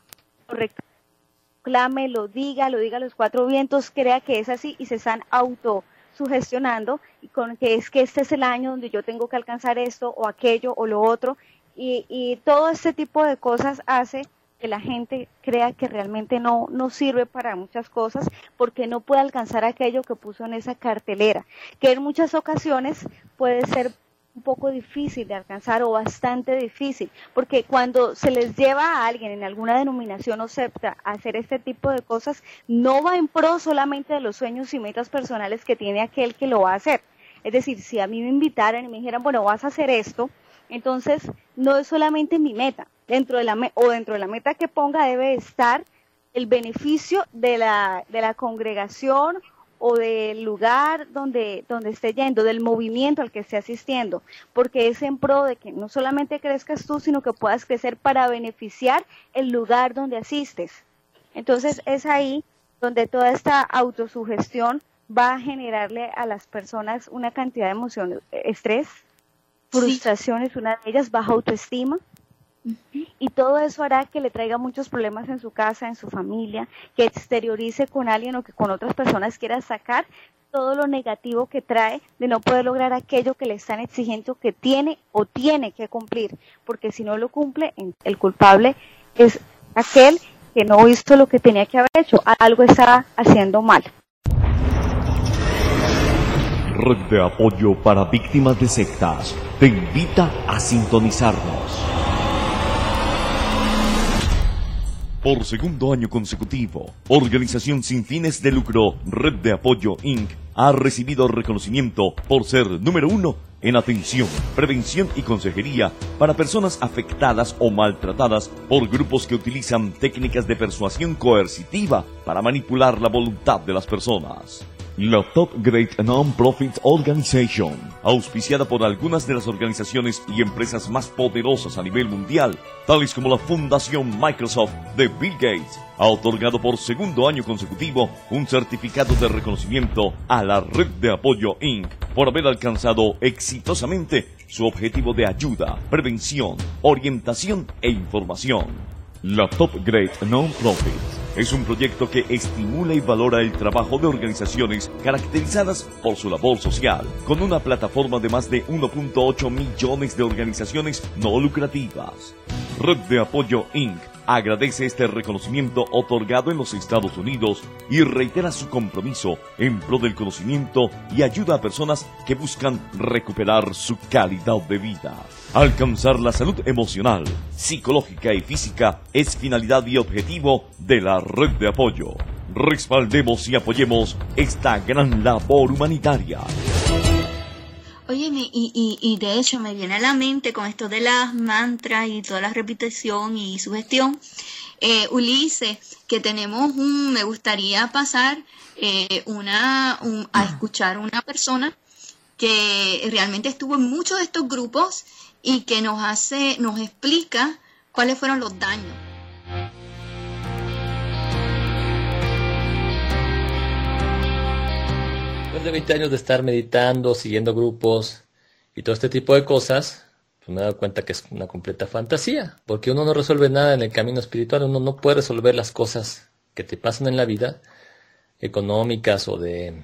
reclame, lo diga a los cuatro vientos, crea que es así y se están autosugestionando y con que es que este es el año donde yo tengo que alcanzar esto o aquello o lo otro y todo este tipo de cosas hace que la gente crea que realmente no sirve para muchas cosas porque no puede alcanzar aquello que puso en esa cartelera, que en muchas ocasiones puede ser un poco difícil de alcanzar o bastante difícil, porque cuando se les lleva a alguien en alguna denominación o secta a hacer este tipo de cosas, no va en pro solamente de los sueños y metas personales que tiene aquel que lo va a hacer. Es decir, si a mí me invitaran y me dijeran, bueno, vas a hacer esto, entonces no es solamente mi meta, dentro de la meta que ponga debe estar el beneficio de la congregación o del lugar donde esté yendo, del movimiento al que esté asistiendo, porque es en pro de que no solamente crezcas tú, sino que puedas crecer para beneficiar el lugar donde asistes. Entonces es ahí donde toda esta autosugestión va a generarle a las personas una cantidad de emociones, estrés, frustración es una de ellas, baja autoestima, y todo eso hará que le traiga muchos problemas en su casa, en su familia, que exteriorice con alguien o que con otras personas quiera sacar todo lo negativo que trae de no poder lograr aquello que le están exigiendo que tiene o tiene que cumplir, porque si no lo cumple, el culpable es aquel que no hizo lo que tenía que haber hecho, algo está haciendo mal. Red de apoyo para víctimas de sectas te invita a sintonizarnos. Por segundo año consecutivo, organización sin fines de lucro Red de Apoyo Inc. ha recibido reconocimiento por ser número 1 en atención, prevención y consejería para personas afectadas o maltratadas por grupos que utilizan técnicas de persuasión coercitiva para manipular la voluntad de las personas. La Top Grade Non-Profit Organization, auspiciada por algunas de las organizaciones y empresas más poderosas a nivel mundial, tales como la Fundación Microsoft de Bill Gates, ha otorgado por segundo año consecutivo un certificado de reconocimiento a la Red de Apoyo Inc. por haber alcanzado exitosamente su objetivo de ayuda, prevención, orientación e información. La Top Grade Non-Profit es un proyecto que estimula y valora el trabajo de organizaciones caracterizadas por su labor social, con una plataforma de más de 1.8 millones de organizaciones no lucrativas. Red de Apoyo Inc. agradece este reconocimiento otorgado en los Estados Unidos y reitera su compromiso en pro del conocimiento y ayuda a personas que buscan recuperar su calidad de vida. Alcanzar la salud emocional, psicológica y física es finalidad y objetivo de la Red de Apoyo. Respaldemos y apoyemos esta gran labor humanitaria. Óyeme, y de hecho me viene a la mente con esto de las mantras y toda la repetición y sugestión, Ulises, que tenemos me gustaría pasar a escuchar una persona que realmente estuvo en muchos de estos grupos y que nos explica cuáles fueron los daños. Después de 20 años de estar meditando, siguiendo grupos y todo este tipo de cosas, pues me he dado cuenta que es una completa fantasía, porque uno no resuelve nada en el camino espiritual, uno no puede resolver las cosas que te pasan en la vida, económicas o de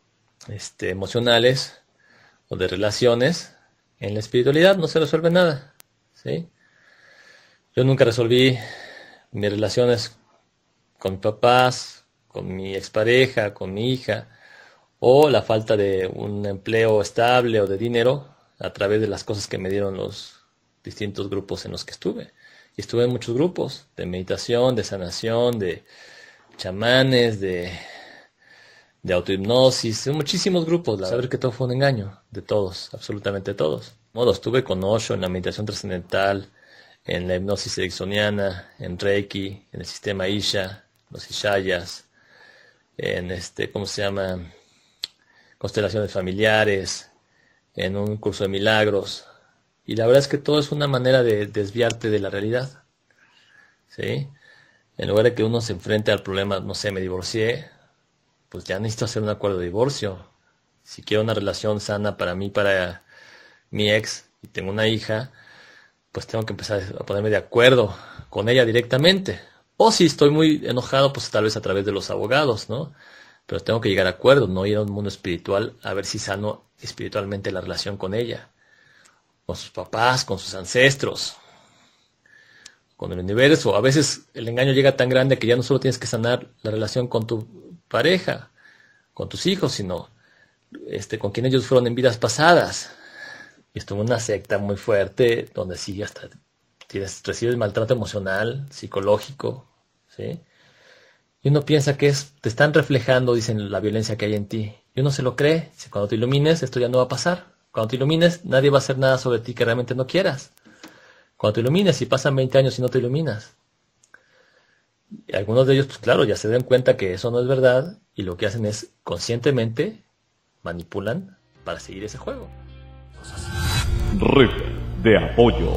emocionales o de relaciones. En la espiritualidad no se resuelve nada, ¿sí? Yo nunca resolví mis relaciones con mis papás, con mi expareja, con mi hija, o la falta de un empleo estable o de dinero a través de las cosas que me dieron los distintos grupos en los que estuve. Y estuve en muchos grupos de meditación, de sanación, de chamanes, de autohipnosis, en muchísimos grupos. Saber que todo fue un engaño, de todos, absolutamente todos. No, los tuve con Osho en la meditación trascendental, en la hipnosis ericksoniana, en Reiki, en el sistema Isha, los Ishayas, en ¿cómo se llama? Constelaciones familiares, en un curso de milagros. Y la verdad es que todo es una manera de desviarte de la realidad, ¿sí? En lugar de que uno se enfrente al problema, no sé, me divorcié, pues ya necesito hacer un acuerdo de divorcio. Si quiero una relación sana para mí, para mi ex, y tengo una hija, pues tengo que empezar a ponerme de acuerdo con ella directamente. O si estoy muy enojado, pues tal vez a través de los abogados, ¿no? Pero tengo que llegar a acuerdos, no ir a un mundo espiritual a ver si sano espiritualmente la relación con ella, con sus papás, con sus ancestros, con el universo. A veces el engaño llega tan grande que ya no solo tienes que sanar la relación con tu pareja, con tus hijos, sino con quien ellos fueron en vidas pasadas. Y estuve en una secta muy fuerte, donde sí hasta recibes maltrato emocional, psicológico, ¿sí? Y uno piensa que te están reflejando, dicen, la violencia que hay en ti. Y uno se lo cree. Dice, cuando te ilumines, esto ya no va a pasar. Cuando te ilumines, nadie va a hacer nada sobre ti que realmente no quieras. Cuando te ilumines, y pasan 20 años y no te iluminas. Y algunos de ellos, pues claro, ya se dan cuenta que eso no es verdad, y lo que hacen es, conscientemente, manipulan para seguir ese juego. Red de apoyo.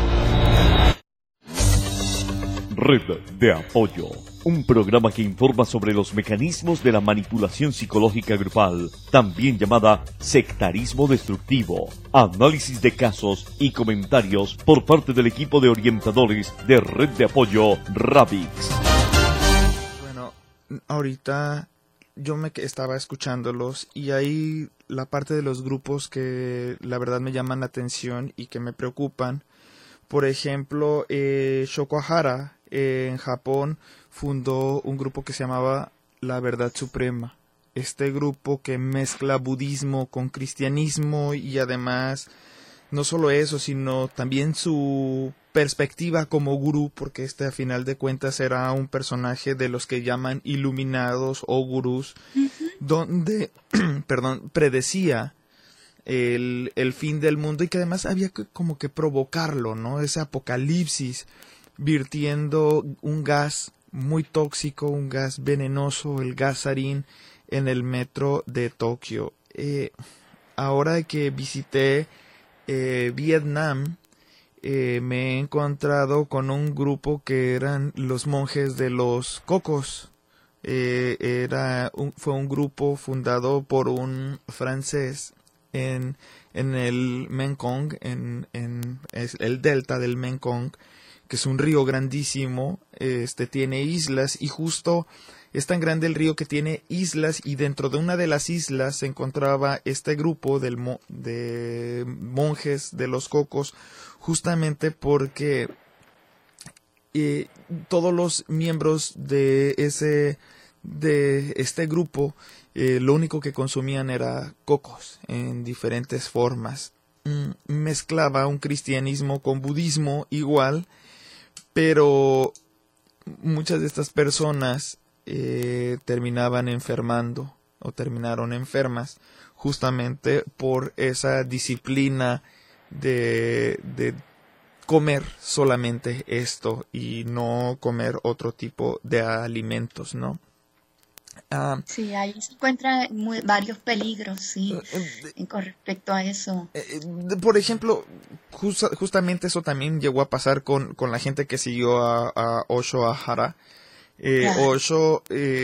Red de apoyo. Un programa que informa sobre los mecanismos de la manipulación psicológica grupal, también llamada sectarismo destructivo, análisis de casos y comentarios por parte del equipo de orientadores de Red de Apoyo Radix. Bueno, ahorita yo me estaba escuchándolos y hay la parte de los grupos que la verdad me llaman la atención y que me preocupan. Por ejemplo, Shoko Hara en Japón fundó un grupo que se llamaba La Verdad Suprema. Este grupo que mezcla budismo con cristianismo y además no solo eso, sino también su perspectiva como gurú, porque a final de cuentas era un personaje de los que llaman iluminados o gurús, donde predecía el fin del mundo y que además había como que provocarlo, ¿no? Ese apocalipsis, virtiendo un gas muy tóxico, un gas venenoso, el gas sarín, en el metro de Tokio. Ahora que visité Vietnam, me he encontrado con un grupo que eran los monjes de los cocos. Fue un grupo fundado por un francés en el Mekong, en el delta del Mekong, que es un río grandísimo, tiene islas y justo es tan grande el río que tiene islas y dentro de una de las islas se encontraba este grupo de monjes de los cocos, justamente porque todos los miembros de este grupo lo único que consumían era cocos en diferentes formas. Mezclaba un cristianismo con budismo igual, pero muchas de estas personas terminaban enfermando o terminaron enfermas justamente por esa disciplina de comer solamente esto y no comer otro tipo de alimentos, ¿no? Sí, ahí se encuentran varios peligros, sí, con respecto a eso. Por ejemplo, justamente eso también llegó a pasar con la gente que siguió a Osho Ahara. Claro. Osho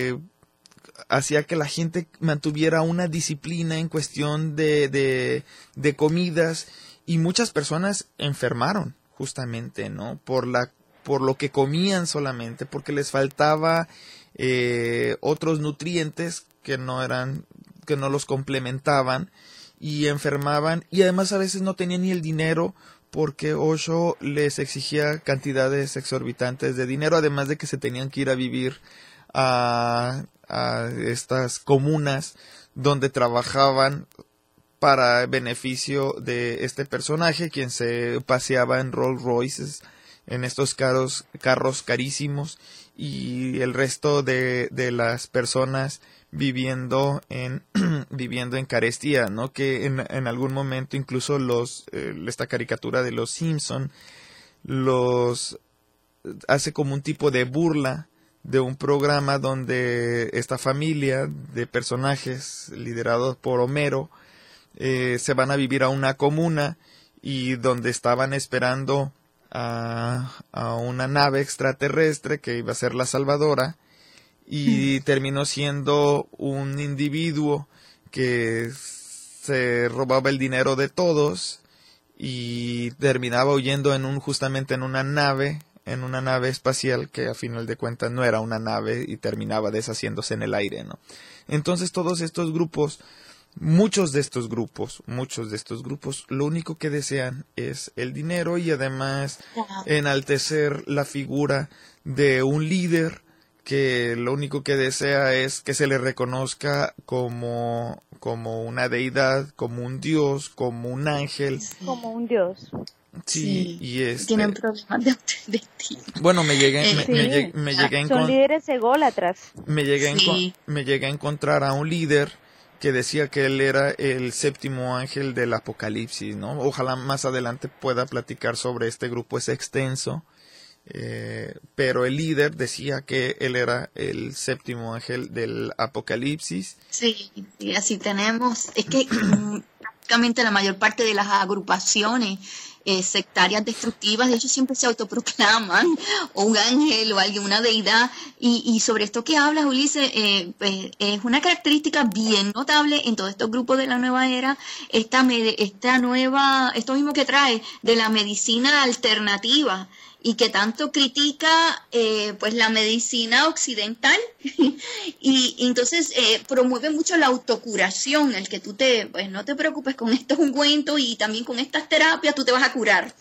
hacía que la gente mantuviera una disciplina en cuestión de comidas, y muchas personas enfermaron justamente, ¿no? Por lo que comían solamente, porque les faltaba otros nutrientes que no los complementaban, y enfermaban, y además a veces no tenían ni el dinero, porque Osho les exigía cantidades exorbitantes de dinero, además de que se tenían que ir a vivir a estas comunas donde trabajaban para beneficio de este personaje, quien se paseaba en Rolls Royces, en estos carros carísimos, y el resto de las personas viviendo en carestía, ¿no? Que en algún momento incluso esta caricatura de los Simpson los hace como un tipo de burla de un programa donde esta familia de personajes liderados por Homero se van a vivir a una comuna, y donde estaban esperando a una nave extraterrestre que iba a ser la salvadora, y terminó siendo un individuo que se robaba el dinero de todos y terminaba huyendo justamente en una nave espacial que a final de cuentas no era una nave, y terminaba deshaciéndose en el aire, ¿no? Entonces todos estos grupos, muchos de estos grupos, lo único que desean es el dinero, y además enaltecer la figura de un líder que lo único que desea es que se le reconozca como una deidad, como un dios, como un ángel. Como un dios. Sí, y tienen problemas de autoestima. Bueno, me llegué a son líderes ególatras. me llegué a encontrar a un líder que decía que él era el séptimo ángel del Apocalipsis, ¿no? Ojalá más adelante pueda platicar sobre este grupo, es extenso, pero el líder decía que él era el séptimo ángel del Apocalipsis. Sí, y así tenemos, es que prácticamente la mayor parte de las agrupaciones sectarias destructivas, de hecho siempre se autoproclaman o un ángel o alguien, una deidad, y sobre esto que hablas, Ulises, pues, es una característica bien notable en todos estos grupos de la nueva era, esto mismo que trae de la medicina alternativa, y que tanto critica pues la medicina occidental y entonces promueve mucho la autocuración, el que tú pues no te preocupes con estos ungüentos y también con estas terapias tú te vas a curar.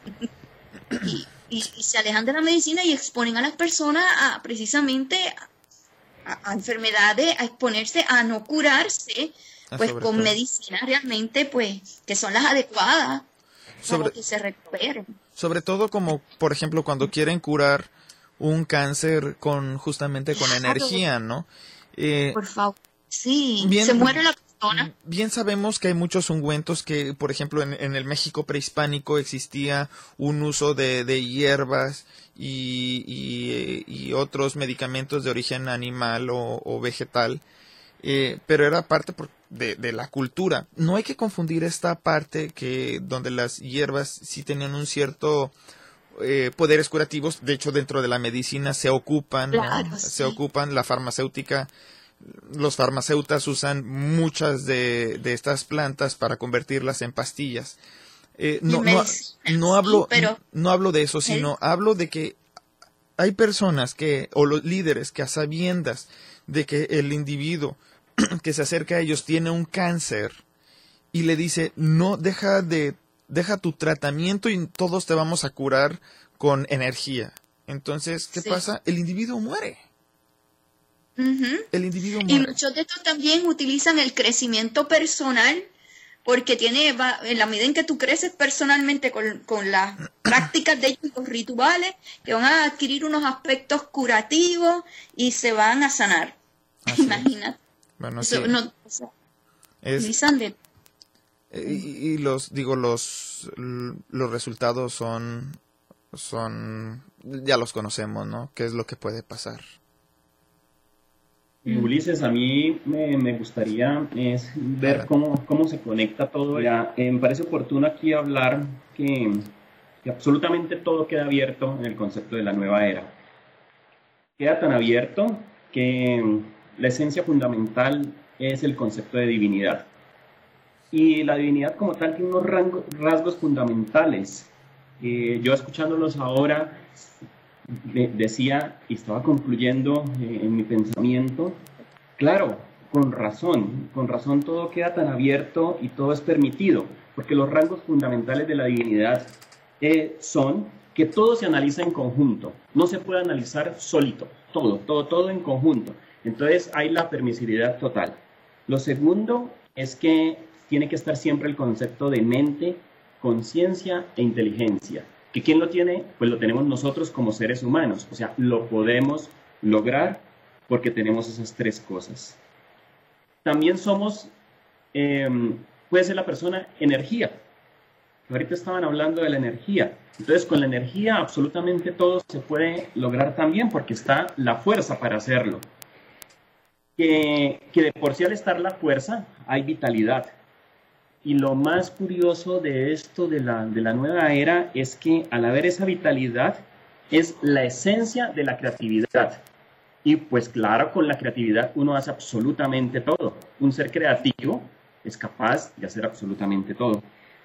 y se alejan de la medicina y exponen a las personas precisamente a enfermedades, a exponerse a no curarse, pues con medicinas realmente pues que son las adecuadas para que se recuperen. Sobre todo como, por ejemplo, cuando quieren curar un cáncer justamente con energía, ¿no? Por favor. Sí, se muere la persona. Bien sabemos que hay muchos ungüentos que, por ejemplo, en el México prehispánico existía un uso de hierbas y otros medicamentos de origen animal o vegetal, pero era parte de la cultura. No hay que confundir esta parte donde las hierbas sí tenían un cierto poderes curativos. De hecho, dentro de la medicina se ocupan, claro, ¿no? Sí. Se ocupan, los farmacéutas usan muchas de estas plantas para convertirlas en pastillas. No hablo de eso, sino hablo de que hay personas o los líderes que, a sabiendas de que el individuo que se acerca a ellos tiene un cáncer, y le dice, no, deja tu tratamiento y todos te vamos a curar con energía. Entonces, ¿qué pasa? El individuo muere. El individuo muere. Y muchos de estos también utilizan el crecimiento personal, porque en la medida en que tú creces personalmente con las prácticas de ellos, los rituales, que van a adquirir unos aspectos curativos y se van a sanar. Imagínate. Bueno, Eso, sí. no, o sea, utilizan de... y los resultados son ya los conocemos, ¿no? ¿Qué es lo que puede pasar? Ulises, a mí me gustaría ver cómo se conecta todo. Ya, me parece oportuno aquí hablar que absolutamente todo queda abierto en el concepto de la nueva era. Queda tan abierto que la esencia fundamental es el concepto de divinidad. Y la divinidad como tal tiene unos rasgos fundamentales. Yo escuchándolos ahora decía y estaba concluyendo en mi pensamiento, claro, con razón todo queda tan abierto y todo es permitido, porque los rasgos fundamentales de la divinidad son que todo se analiza en conjunto, no se puede analizar solito, todo en conjunto. Entonces hay la permisividad total. Lo segundo es que tiene que estar siempre el concepto de mente, conciencia e inteligencia. ¿Que quién lo tiene? Pues lo tenemos nosotros como seres humanos. O sea, lo podemos lograr porque tenemos esas tres cosas. También somos, puede ser la persona energía. Ahorita estaban hablando de la energía. Entonces, con la energía absolutamente todo se puede lograr también porque está la fuerza para hacerlo. Que de por sí al estar la fuerza hay vitalidad. Y lo más curioso de esto de la nueva era es que al haber esa vitalidad es la esencia de la creatividad. Y pues claro, con la creatividad uno hace absolutamente todo. Un ser creativo es capaz de hacer absolutamente todo.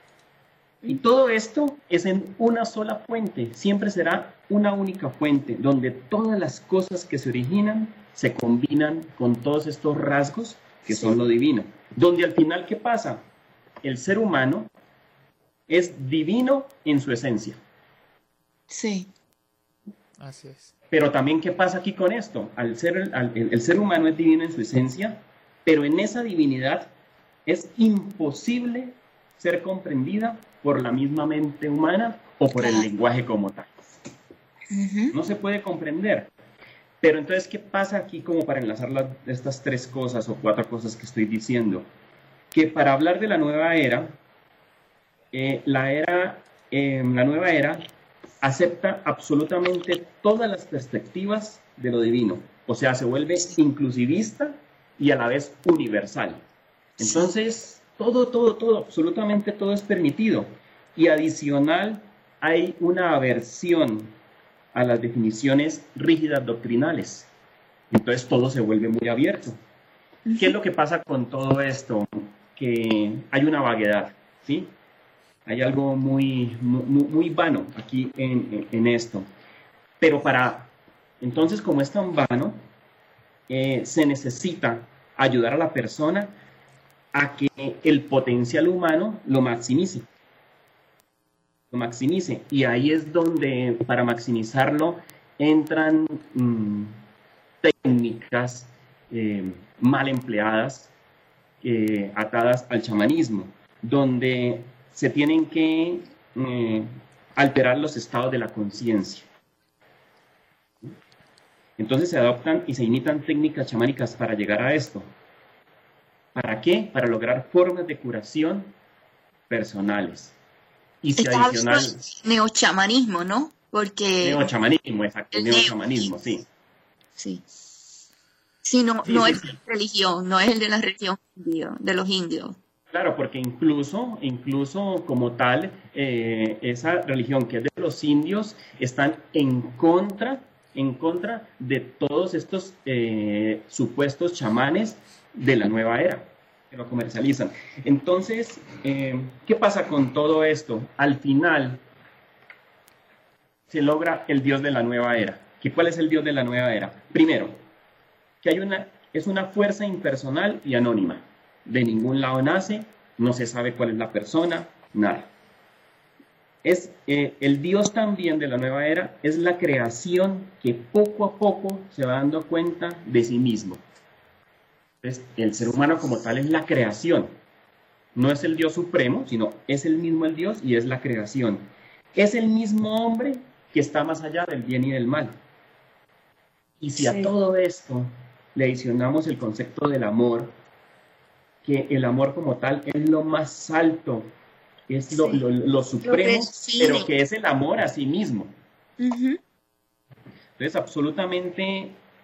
Y todo esto es en una sola fuente. Siempre será una única fuente donde todas las cosas que se originan se combinan con todos estos rasgos que son lo divino. Donde al final, ¿qué pasa? El ser humano es divino en su esencia. Sí. Así es. Pero también, ¿qué pasa aquí con esto? El ser humano es divino en su esencia, pero en esa divinidad es imposible ser comprendida por la misma mente humana o por el lenguaje como tal. No se puede comprender. Pero entonces, ¿qué pasa aquí como para enlazar estas tres cosas o cuatro cosas que estoy diciendo? Que para hablar de la nueva era, la nueva era acepta absolutamente todas las perspectivas de lo divino. O sea, se vuelve inclusivista y a la vez universal. Entonces, todo, absolutamente todo es permitido. Y adicional, hay una aversión a las definiciones rígidas doctrinales. Entonces, todo se vuelve muy abierto. ¿Qué es lo que pasa con todo esto? Que hay una vaguedad, ¿sí? Hay algo muy vano aquí en esto. Pero entonces, como es tan vano, se necesita ayudar a la persona a que el potencial humano lo maximice. Y ahí es donde, para maximizarlo, entran técnicas mal empleadas, atadas al chamanismo, donde se tienen que alterar los estados de la conciencia. Entonces se adoptan y se imitan técnicas chamánicas para llegar a esto. ¿Para qué? Para lograr formas de curación personales. Y si adicional... Neochamanismo, ¿no? Porque... Neochamanismo, exacto. Neochamanismo, sí. Sí. Sí, no es religión, no es el de la religión de los indios. Claro, porque incluso como tal, esa religión que es de los indios están en contra de todos estos supuestos chamanes de la nueva era, que lo comercializan. Entonces, ¿qué pasa con todo esto? Al final, se logra el Dios de la nueva era. ¿Cuál es el Dios de la nueva era? Primero, que es una fuerza impersonal y anónima. De ningún lado nace, no se sabe cuál es la persona, nada. Es el Dios también de la nueva era, es la creación que poco a poco se va dando cuenta de sí mismo. Entonces, el ser humano como tal es la creación. No es el Dios supremo, sino es el mismo el Dios y es la creación. Es el mismo hombre que está más allá del bien y del mal. Y si a todo esto le adicionamos el concepto del amor, que el amor como tal es lo más alto, es lo supremo, pero que es el amor a sí mismo. Entonces, absolutamente todo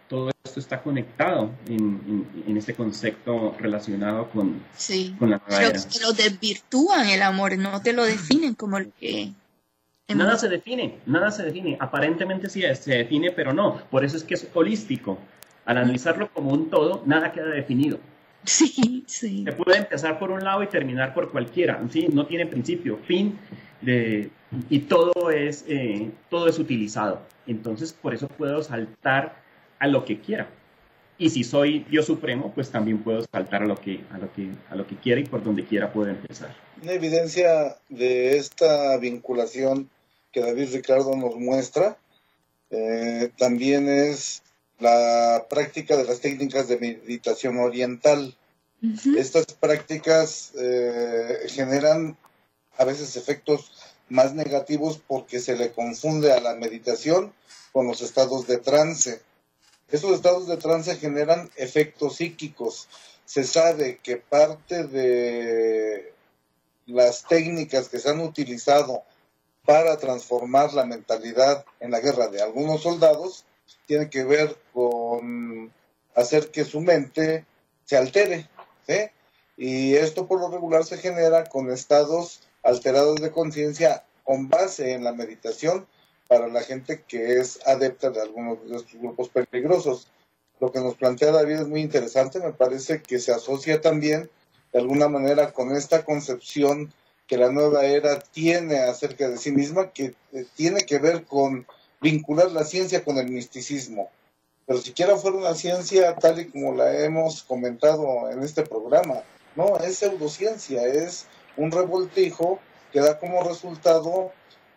esto está conectado en este concepto relacionado con la nueva pero era. te lo desvirtúan el amor, no te lo definen como lo que... Nada se define. Aparentemente sí se define, pero no. Por eso es que es holístico. Al analizarlo como un todo, nada queda definido. Sí. Se puede empezar por un lado y terminar por cualquiera. ¿Sí? No tiene principio, fin, y todo es utilizado. Entonces, por eso puedo saltar a lo que quiera. Y si soy Dios Supremo, pues también puedo saltar a lo que quiera y por donde quiera puedo empezar. Una evidencia de esta vinculación que David Ricardo nos muestra también es la práctica de las técnicas de meditación oriental. Uh-huh. Estas prácticas generan a veces efectos más negativos porque se le confunde a la meditación con los estados de trance. Estos estados de trance generan efectos psíquicos. Se sabe que parte de las técnicas que se han utilizado para transformar la mentalidad en la guerra de algunos soldados tiene que ver con hacer que su mente se altere, ¿sí? Y esto por lo regular se genera con estados alterados de conciencia con base en la meditación para la gente que es adepta de algunos de estos grupos peligrosos. Lo que nos plantea David es muy interesante, me parece que se asocia también de alguna manera con esta concepción que la nueva era tiene acerca de sí misma, que tiene que ver con vincular la ciencia con el misticismo. Pero siquiera fuera una ciencia tal y como la hemos comentado en este programa, no, es pseudociencia, es un revoltijo que da como resultado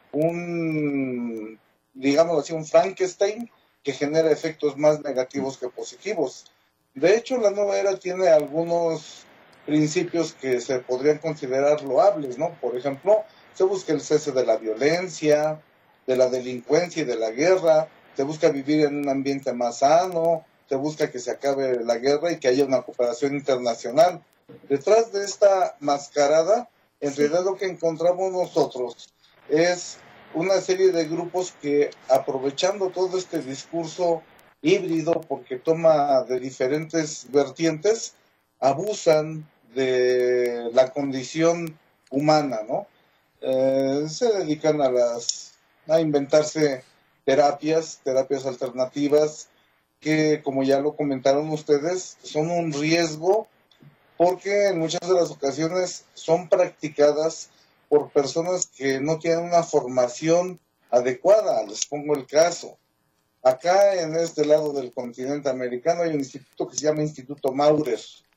un Frankenstein que genera efectos más negativos que positivos. De hecho, la nueva era tiene algunos principios que se podrían considerar loables, ¿no? Por ejemplo, se busca el cese de la violencia, de la delincuencia y de la guerra, se busca vivir en un ambiente más sano, se busca que se acabe la guerra y que haya una cooperación internacional. Detrás de esta mascarada, en realidad lo que encontramos nosotros es una serie de grupos que, aprovechando todo este discurso híbrido, porque toma de diferentes vertientes, abusan de la condición humana, ¿no? Se dedican a inventarse terapias alternativas que, como ya lo comentaron ustedes, son un riesgo porque en muchas de las ocasiones son practicadas por personas que no tienen una formación adecuada. Les pongo el caso. Acá en este lado del continente americano hay un instituto que se llama Instituto Maurer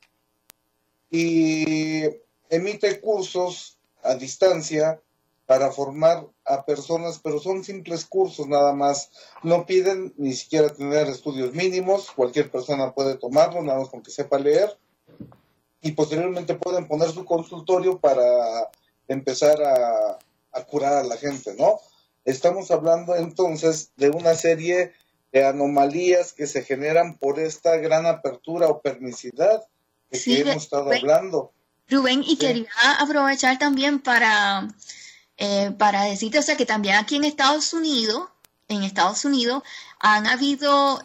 y emite cursos a distancia para formar a personas, pero son simples cursos nada más. No piden ni siquiera tener estudios mínimos, cualquier persona puede tomarlo, nada más con que sepa leer, y posteriormente pueden poner su consultorio para empezar a curar a la gente, ¿no? Estamos hablando entonces de una serie de anomalías que se generan por esta gran apertura o permisidad de que hemos estado hablando. Rubén, y quería aprovechar también para decirte, o sea, que también aquí en Estados Unidos han habido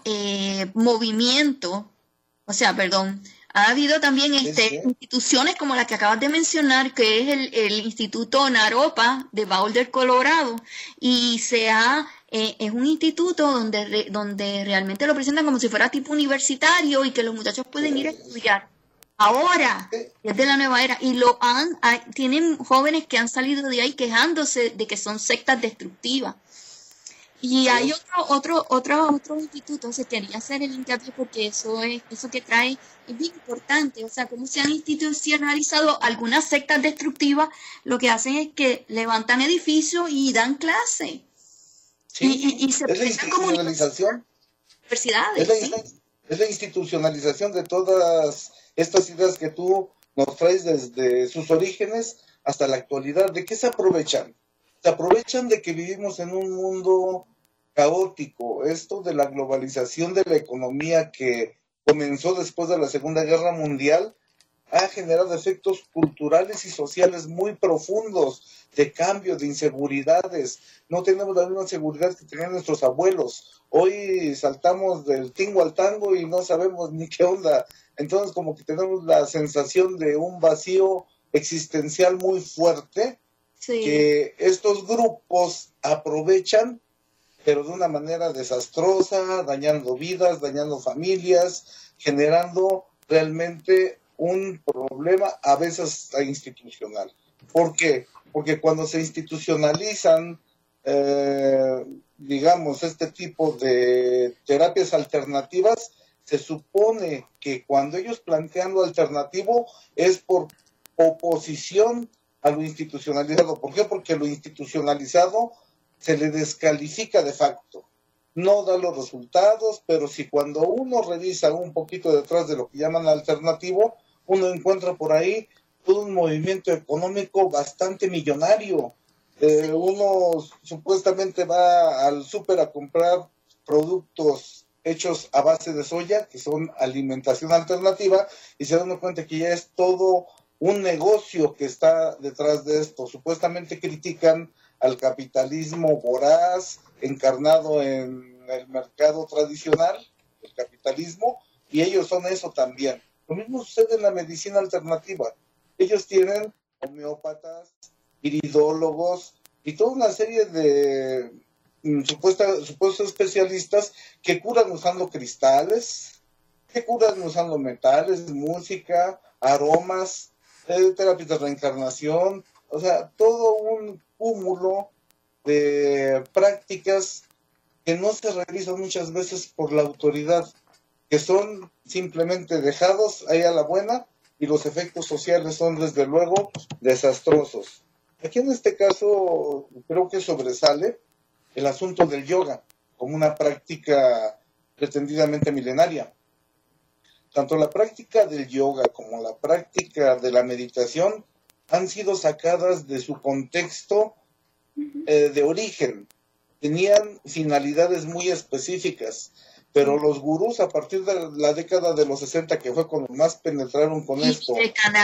ha habido también instituciones como la que acabas de mencionar, que es el Instituto Naropa de Boulder, Colorado, y es un instituto donde realmente lo presentan como si fuera tipo universitario y que los muchachos pueden ir a estudiar. Ahora, es de la nueva era, y tienen jóvenes que han salido de ahí quejándose de que son sectas destructivas. Y hay otro instituto, o sea, quería hacer el hincapié porque eso que trae es bien importante, o sea, cómo se han institucionalizado algunas sectas destructivas, lo que hacen es que levantan edificios y dan clase. Sí, y se presentan como universidades. Es la institucionalización de todas estas ideas que tú nos traes desde sus orígenes hasta la actualidad. ¿De qué se aprovechan? Se aprovechan de que vivimos en un mundo caótico. Esto de la globalización de la economía que comenzó después de la Segunda Guerra Mundial ha generado efectos culturales y sociales muy profundos, de cambio, de inseguridades. No tenemos la misma seguridad que tenían nuestros abuelos. Hoy saltamos del tingo al tango y no sabemos ni qué onda. Entonces como que tenemos la sensación de un vacío existencial muy fuerte, sí, que estos grupos aprovechan, pero de una manera desastrosa, dañando vidas, dañando familias, generando realmente un problema a veces institucional. ¿Por qué? Porque cuando se institucionalizan, digamos, este tipo de terapias alternativas, se supone que cuando ellos plantean lo alternativo es por oposición a lo institucionalizado. ¿Por qué? Porque lo institucionalizado se le descalifica de facto. No da los resultados, pero si cuando uno revisa un poquito detrás de lo que llaman alternativo, uno encuentra por ahí todo un movimiento económico bastante millonario. Uno supuestamente va al súper a comprar productos hechos a base de soya, que son alimentación alternativa, y se dan cuenta que ya es todo un negocio que está detrás de esto. Supuestamente critican al capitalismo voraz, encarnado en el mercado tradicional, el capitalismo, y ellos son eso también. Lo mismo sucede en la medicina alternativa. Ellos tienen homeópatas, iridólogos y toda una serie de supuestos especialistas que curan usando cristales, que curan usando metales, música, aromas, terapias de reencarnación, o sea, todo un cúmulo de prácticas que no se realizan muchas veces por la autoridad, que son simplemente dejados ahí a la buena, y los efectos sociales son desde luego desastrosos. Aquí en este caso creo que sobresale el asunto del yoga como una práctica pretendidamente milenaria. Tanto la práctica del yoga como la práctica de la meditación han sido sacadas de su contexto de origen. Tenían finalidades muy específicas, pero los gurús a partir de la década de los 60, que fue cuando más penetraron con esto.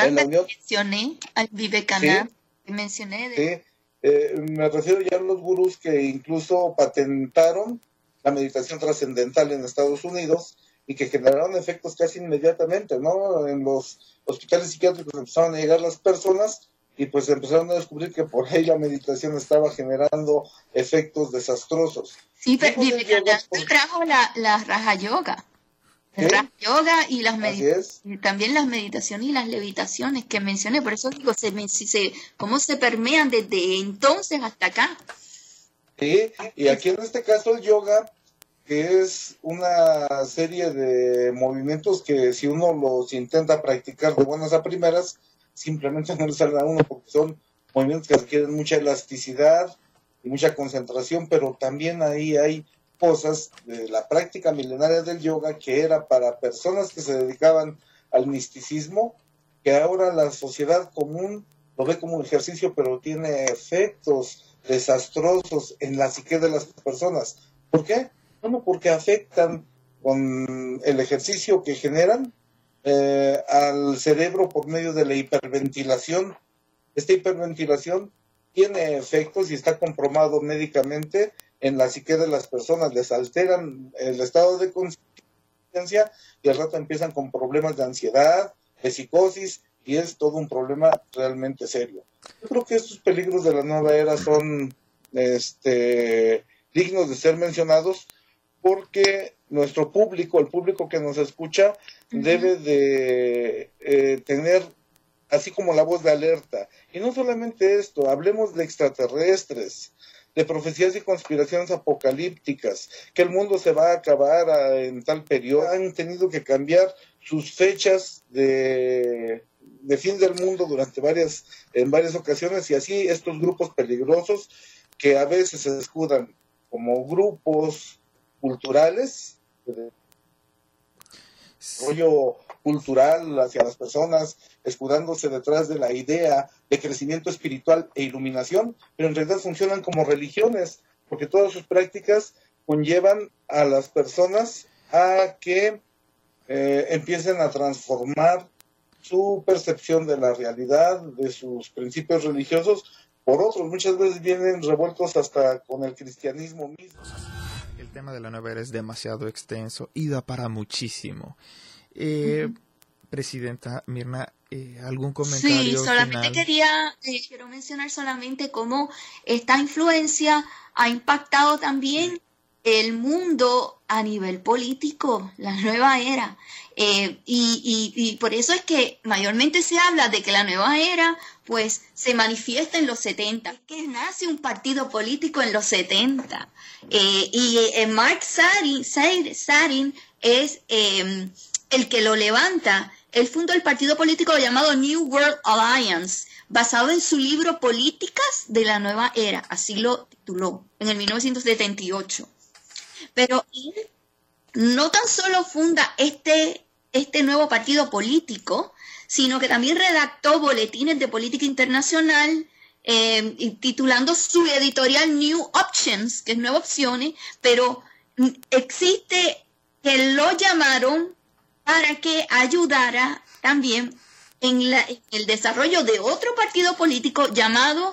Al Vivekananda, que mencioné. Me refiero ya a los gurús que incluso patentaron la meditación trascendental en Estados Unidos y que generaron efectos casi inmediatamente, ¿no? En los hospitales psiquiátricos empezaron a llegar las personas y pues empezaron a descubrir que por ahí la meditación estaba generando efectos desastrosos. Sí, pero Vivekananda trajo la Raja Yoga. El Raja Yoga y también las meditaciones y las levitaciones que mencioné. Por eso digo, cómo se permean desde entonces hasta acá. Sí, y aquí en este caso el yoga, que es una serie de movimientos que si uno los intenta practicar de buenas a primeras, simplemente no le sale a uno porque son movimientos que requieren mucha elasticidad y mucha concentración, pero también ahí hay cosas de la práctica milenaria del yoga que era para personas que se dedicaban al misticismo, que ahora la sociedad común lo ve como un ejercicio, pero tiene efectos desastrosos en la psique de las personas. ¿Por qué? Bueno, porque afectan con el ejercicio que generan al cerebro por medio de la hiperventilación. Esta hiperventilación tiene efectos y está comprobado médicamente en la psique de las personas. Les alteran el estado de conciencia y al rato empiezan con problemas de ansiedad, de psicosis, y es todo un problema realmente serio. Yo creo que estos peligros de la nueva era son dignos de ser mencionados porque nuestro público, el público que nos escucha, debe de tener así como la voz de alerta. Y no solamente esto, hablemos de extraterrestres, de profecías y conspiraciones apocalípticas, que el mundo se va a acabar en tal periodo. Han tenido que cambiar sus fechas de fin del mundo en varias ocasiones, y así estos grupos peligrosos que a veces se escudan como grupos culturales, rollo cultural hacia las personas, escudándose detrás de la idea de crecimiento espiritual e iluminación, pero en realidad funcionan como religiones, porque todas sus prácticas conllevan a las personas a que empiecen a transformar su percepción de la realidad, de sus principios religiosos, por otros muchas veces vienen revueltos hasta con el cristianismo mismo. El tema de la nueva era es demasiado extenso y da para muchísimo. Presidenta Mirna, ¿algún comentario Sí, solamente final? quiero mencionar solamente cómo esta influencia ha impactado también el mundo a nivel político, la nueva era. Y por eso es que mayormente se habla de que la nueva era pues se manifiesta en los 70, que nace un partido político en los 70. Mark Sarin es el que lo levanta. Él fundó el partido político llamado New World Alliance, basado en su libro Políticas de la Nueva Era, así lo tituló, en el 1978. Pero él no tan solo funda este nuevo partido político, sino que también redactó boletines de política internacional, titulando su editorial New Options, que es Nuevas Opciones, pero existe que lo llamaron para que ayudara también en el desarrollo de otro partido político llamado,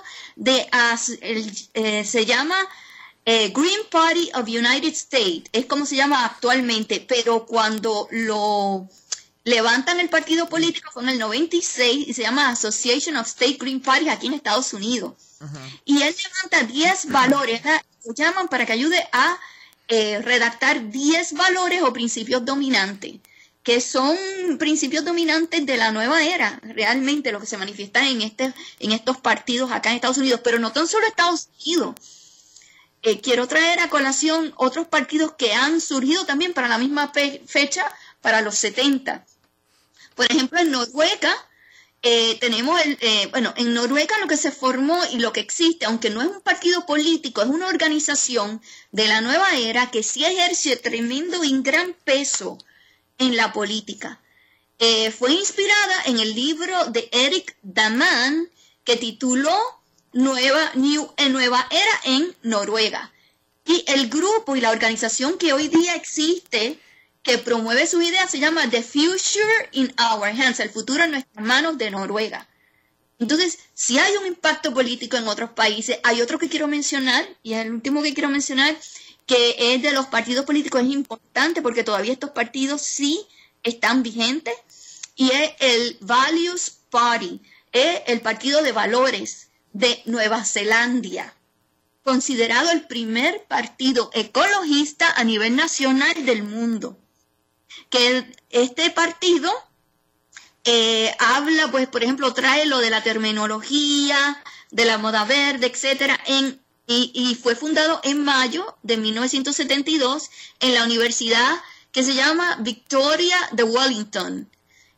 se llama Green Party of United States, es como se llama actualmente, pero cuando lo levantan el partido político fue en el 96 y se llama Association of State Green Parties aquí en Estados Unidos. Y él levanta 10 valores, lo llaman para que ayude a redactar 10 valores o principios dominantes, que son principios dominantes de la nueva era, realmente lo que se manifiesta en estos partidos acá en Estados Unidos, pero no tan solo Estados Unidos. Quiero traer a colación otros partidos que han surgido también para la misma fecha, para los 70. Por ejemplo, en Noruega tenemos en Noruega lo que se formó y lo que existe, aunque no es un partido político, es una organización de la nueva era que sí ejerce tremendo y gran peso en la política. Fue inspirada en el libro de Eric Daman que tituló Nueva Era en Noruega. Y el grupo y la organización que hoy día existe, que promueve su idea, se llama The Future in Our Hands, el futuro en nuestras manos de Noruega. Entonces, si hay un impacto político en otros países, hay otro que quiero mencionar, y el último que quiero mencionar, que es de los partidos políticos, es importante porque todavía estos partidos sí están vigentes, y es el Values Party, es el partido de valores de Nueva Zelanda, considerado el primer partido ecologista a nivel nacional del mundo. Que este partido habla, pues, por ejemplo, trae lo de la terminología, de la moda verde, etcétera, y fue fundado en mayo de 1972 en la universidad que se llama Victoria de Wellington.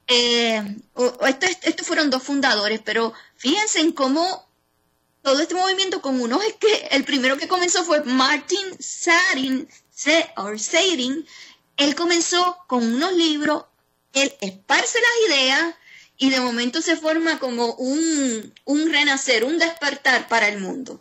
Estos fueron dos fundadores, pero fíjense en cómo todo este movimiento con unos es que el primero que comenzó fue Martin Sarin. Él comenzó con unos libros, él esparce las ideas y de momento se forma como un renacer, un despertar para el mundo.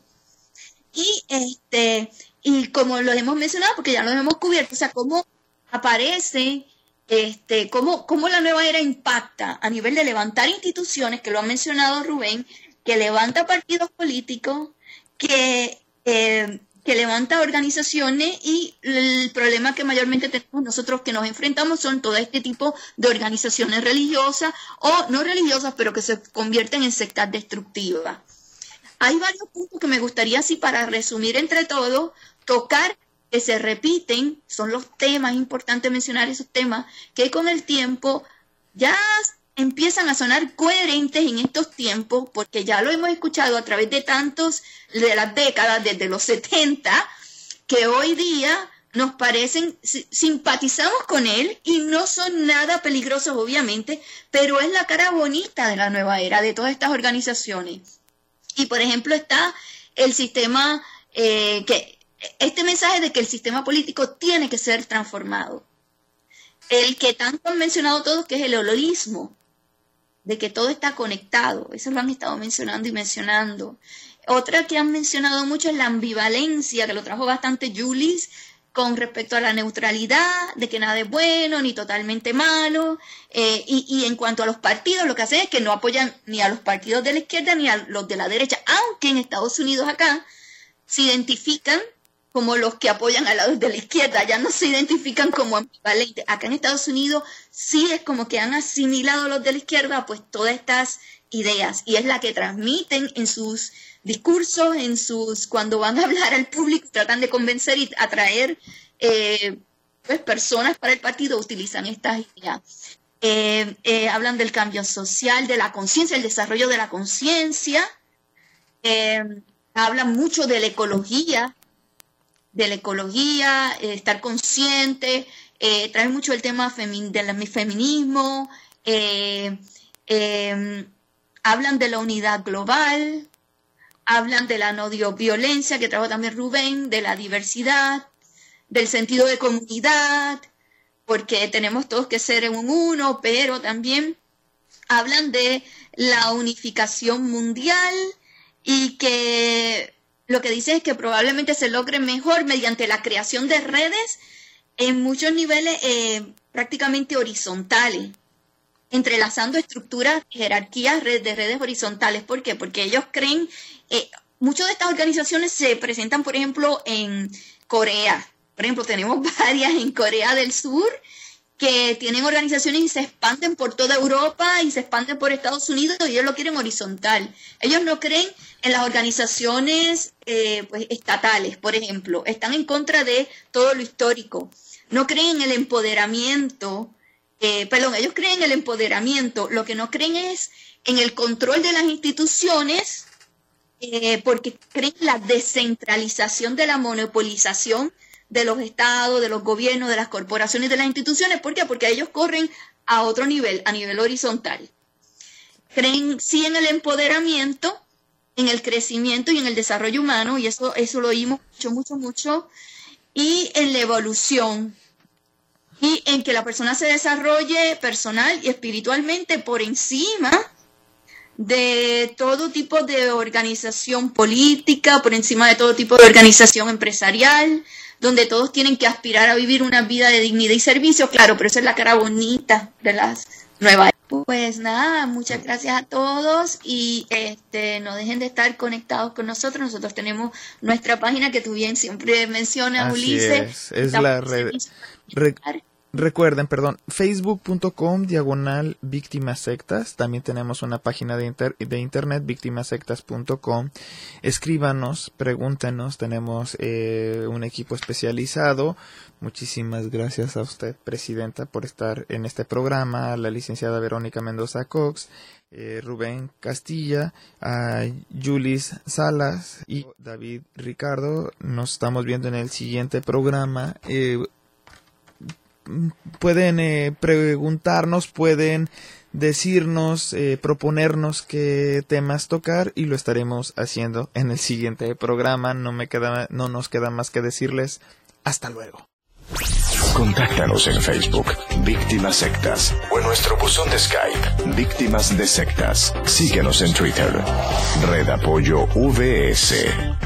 Y como lo hemos mencionado, porque ya lo hemos cubierto, o sea, cómo aparece, cómo la nueva era impacta a nivel de levantar instituciones, que lo ha mencionado Rubén, que levanta partidos políticos, que levanta organizaciones, y el problema que mayormente tenemos nosotros que nos enfrentamos son todo este tipo de organizaciones religiosas o no religiosas, pero que se convierten en sectas destructivas. Hay varios puntos que me gustaría, así para resumir entre todos, tocar, que se repiten, son los temas, es importante mencionar esos temas, que con el tiempo ya empiezan a sonar coherentes en estos tiempos, porque ya lo hemos escuchado a través de las décadas, desde los 70, que hoy día nos parecen, simpatizamos con él y no son nada peligrosos, obviamente, pero es la cara bonita de la nueva era, de todas estas organizaciones. Y por ejemplo está el sistema, este mensaje de que el sistema político tiene que ser transformado. El que tanto han mencionado todos, que es el holoísmo, de que todo está conectado, eso lo han estado mencionando y mencionando. Otra que han mencionado mucho es la ambivalencia, que lo trajo bastante Julis con respecto a la neutralidad, de que nada es bueno ni totalmente malo, y en cuanto a los partidos, lo que hacen es que no apoyan ni a los partidos de la izquierda ni a los de la derecha, aunque en Estados Unidos acá se identifican como los que apoyan a los de la izquierda, ya no se identifican como ambivalentes. Acá en Estados Unidos sí es como que han asimilado a los de la izquierda pues todas estas ideas, y es la que transmiten en sus discursos, cuando van a hablar al público, tratan de convencer y atraer pues personas para el partido, utilizan estas ideas. Hablan del cambio social, de la conciencia, el desarrollo de la conciencia, hablan mucho de la ecología, estar consciente, traen mucho el tema del feminismo, hablan de la unidad global, hablan de la no violencia, que trajo también Rubén, de la diversidad, del sentido de comunidad, porque tenemos todos que ser en un uno, pero también hablan de la unificación mundial y que lo que dicen es que probablemente se logre mejor mediante la creación de redes en muchos niveles prácticamente horizontales, entrelazando estructuras, jerarquías de redes horizontales. ¿Por qué? Porque ellos creen, muchas de estas organizaciones se presentan, por ejemplo, en Corea. Por ejemplo, tenemos varias en Corea del Sur que tienen organizaciones y se expanden por toda Europa y se expanden por Estados Unidos, y ellos lo quieren horizontal. Ellos no creen en las organizaciones pues, estatales, por ejemplo. Están en contra de todo lo histórico. No creen en el empoderamiento. Ellos creen en el empoderamiento. Lo que no creen es en el control de las instituciones, porque creen en la descentralización de la monopolización de los estados, de los gobiernos, de las corporaciones y de las instituciones. ¿Por qué? Porque ellos corren a otro nivel, a nivel horizontal. Creen sí en el empoderamiento, en el crecimiento y en el desarrollo humano, y eso lo oímos mucho, y en la evolución, y en que la persona se desarrolle personal y espiritualmente por encima de todo tipo de organización política, por encima de todo tipo de organización empresarial, donde todos tienen que aspirar a vivir una vida de dignidad y servicio. Claro, pero esa es la cara bonita de las nuevas. Pues nada, muchas gracias a todos, y no dejen de estar conectados con nosotros. Nosotros tenemos nuestra página que tú bien siempre mencionas, Así Ulises. Es la red. Recuerden, facebook.com/víctimas sectas. También tenemos una página de internet, victimasectas.com. Escríbanos, pregúntenos, tenemos un equipo especializado. Muchísimas gracias a usted, Presidenta, por estar en este programa, a la licenciada Verónica Mendoza Cox, Rubén Castilla, a Yulis Salas y David Ricardo. Nos estamos viendo en el siguiente programa. Pueden preguntarnos, pueden decirnos, proponernos qué temas tocar, y lo estaremos haciendo en el siguiente programa. No nos queda más que decirles hasta luego. Contáctanos en Facebook, Víctimas Sectas, o en nuestro buzón de Skype, Víctimas de Sectas. Síguenos en Twitter, Red Apoyo VS.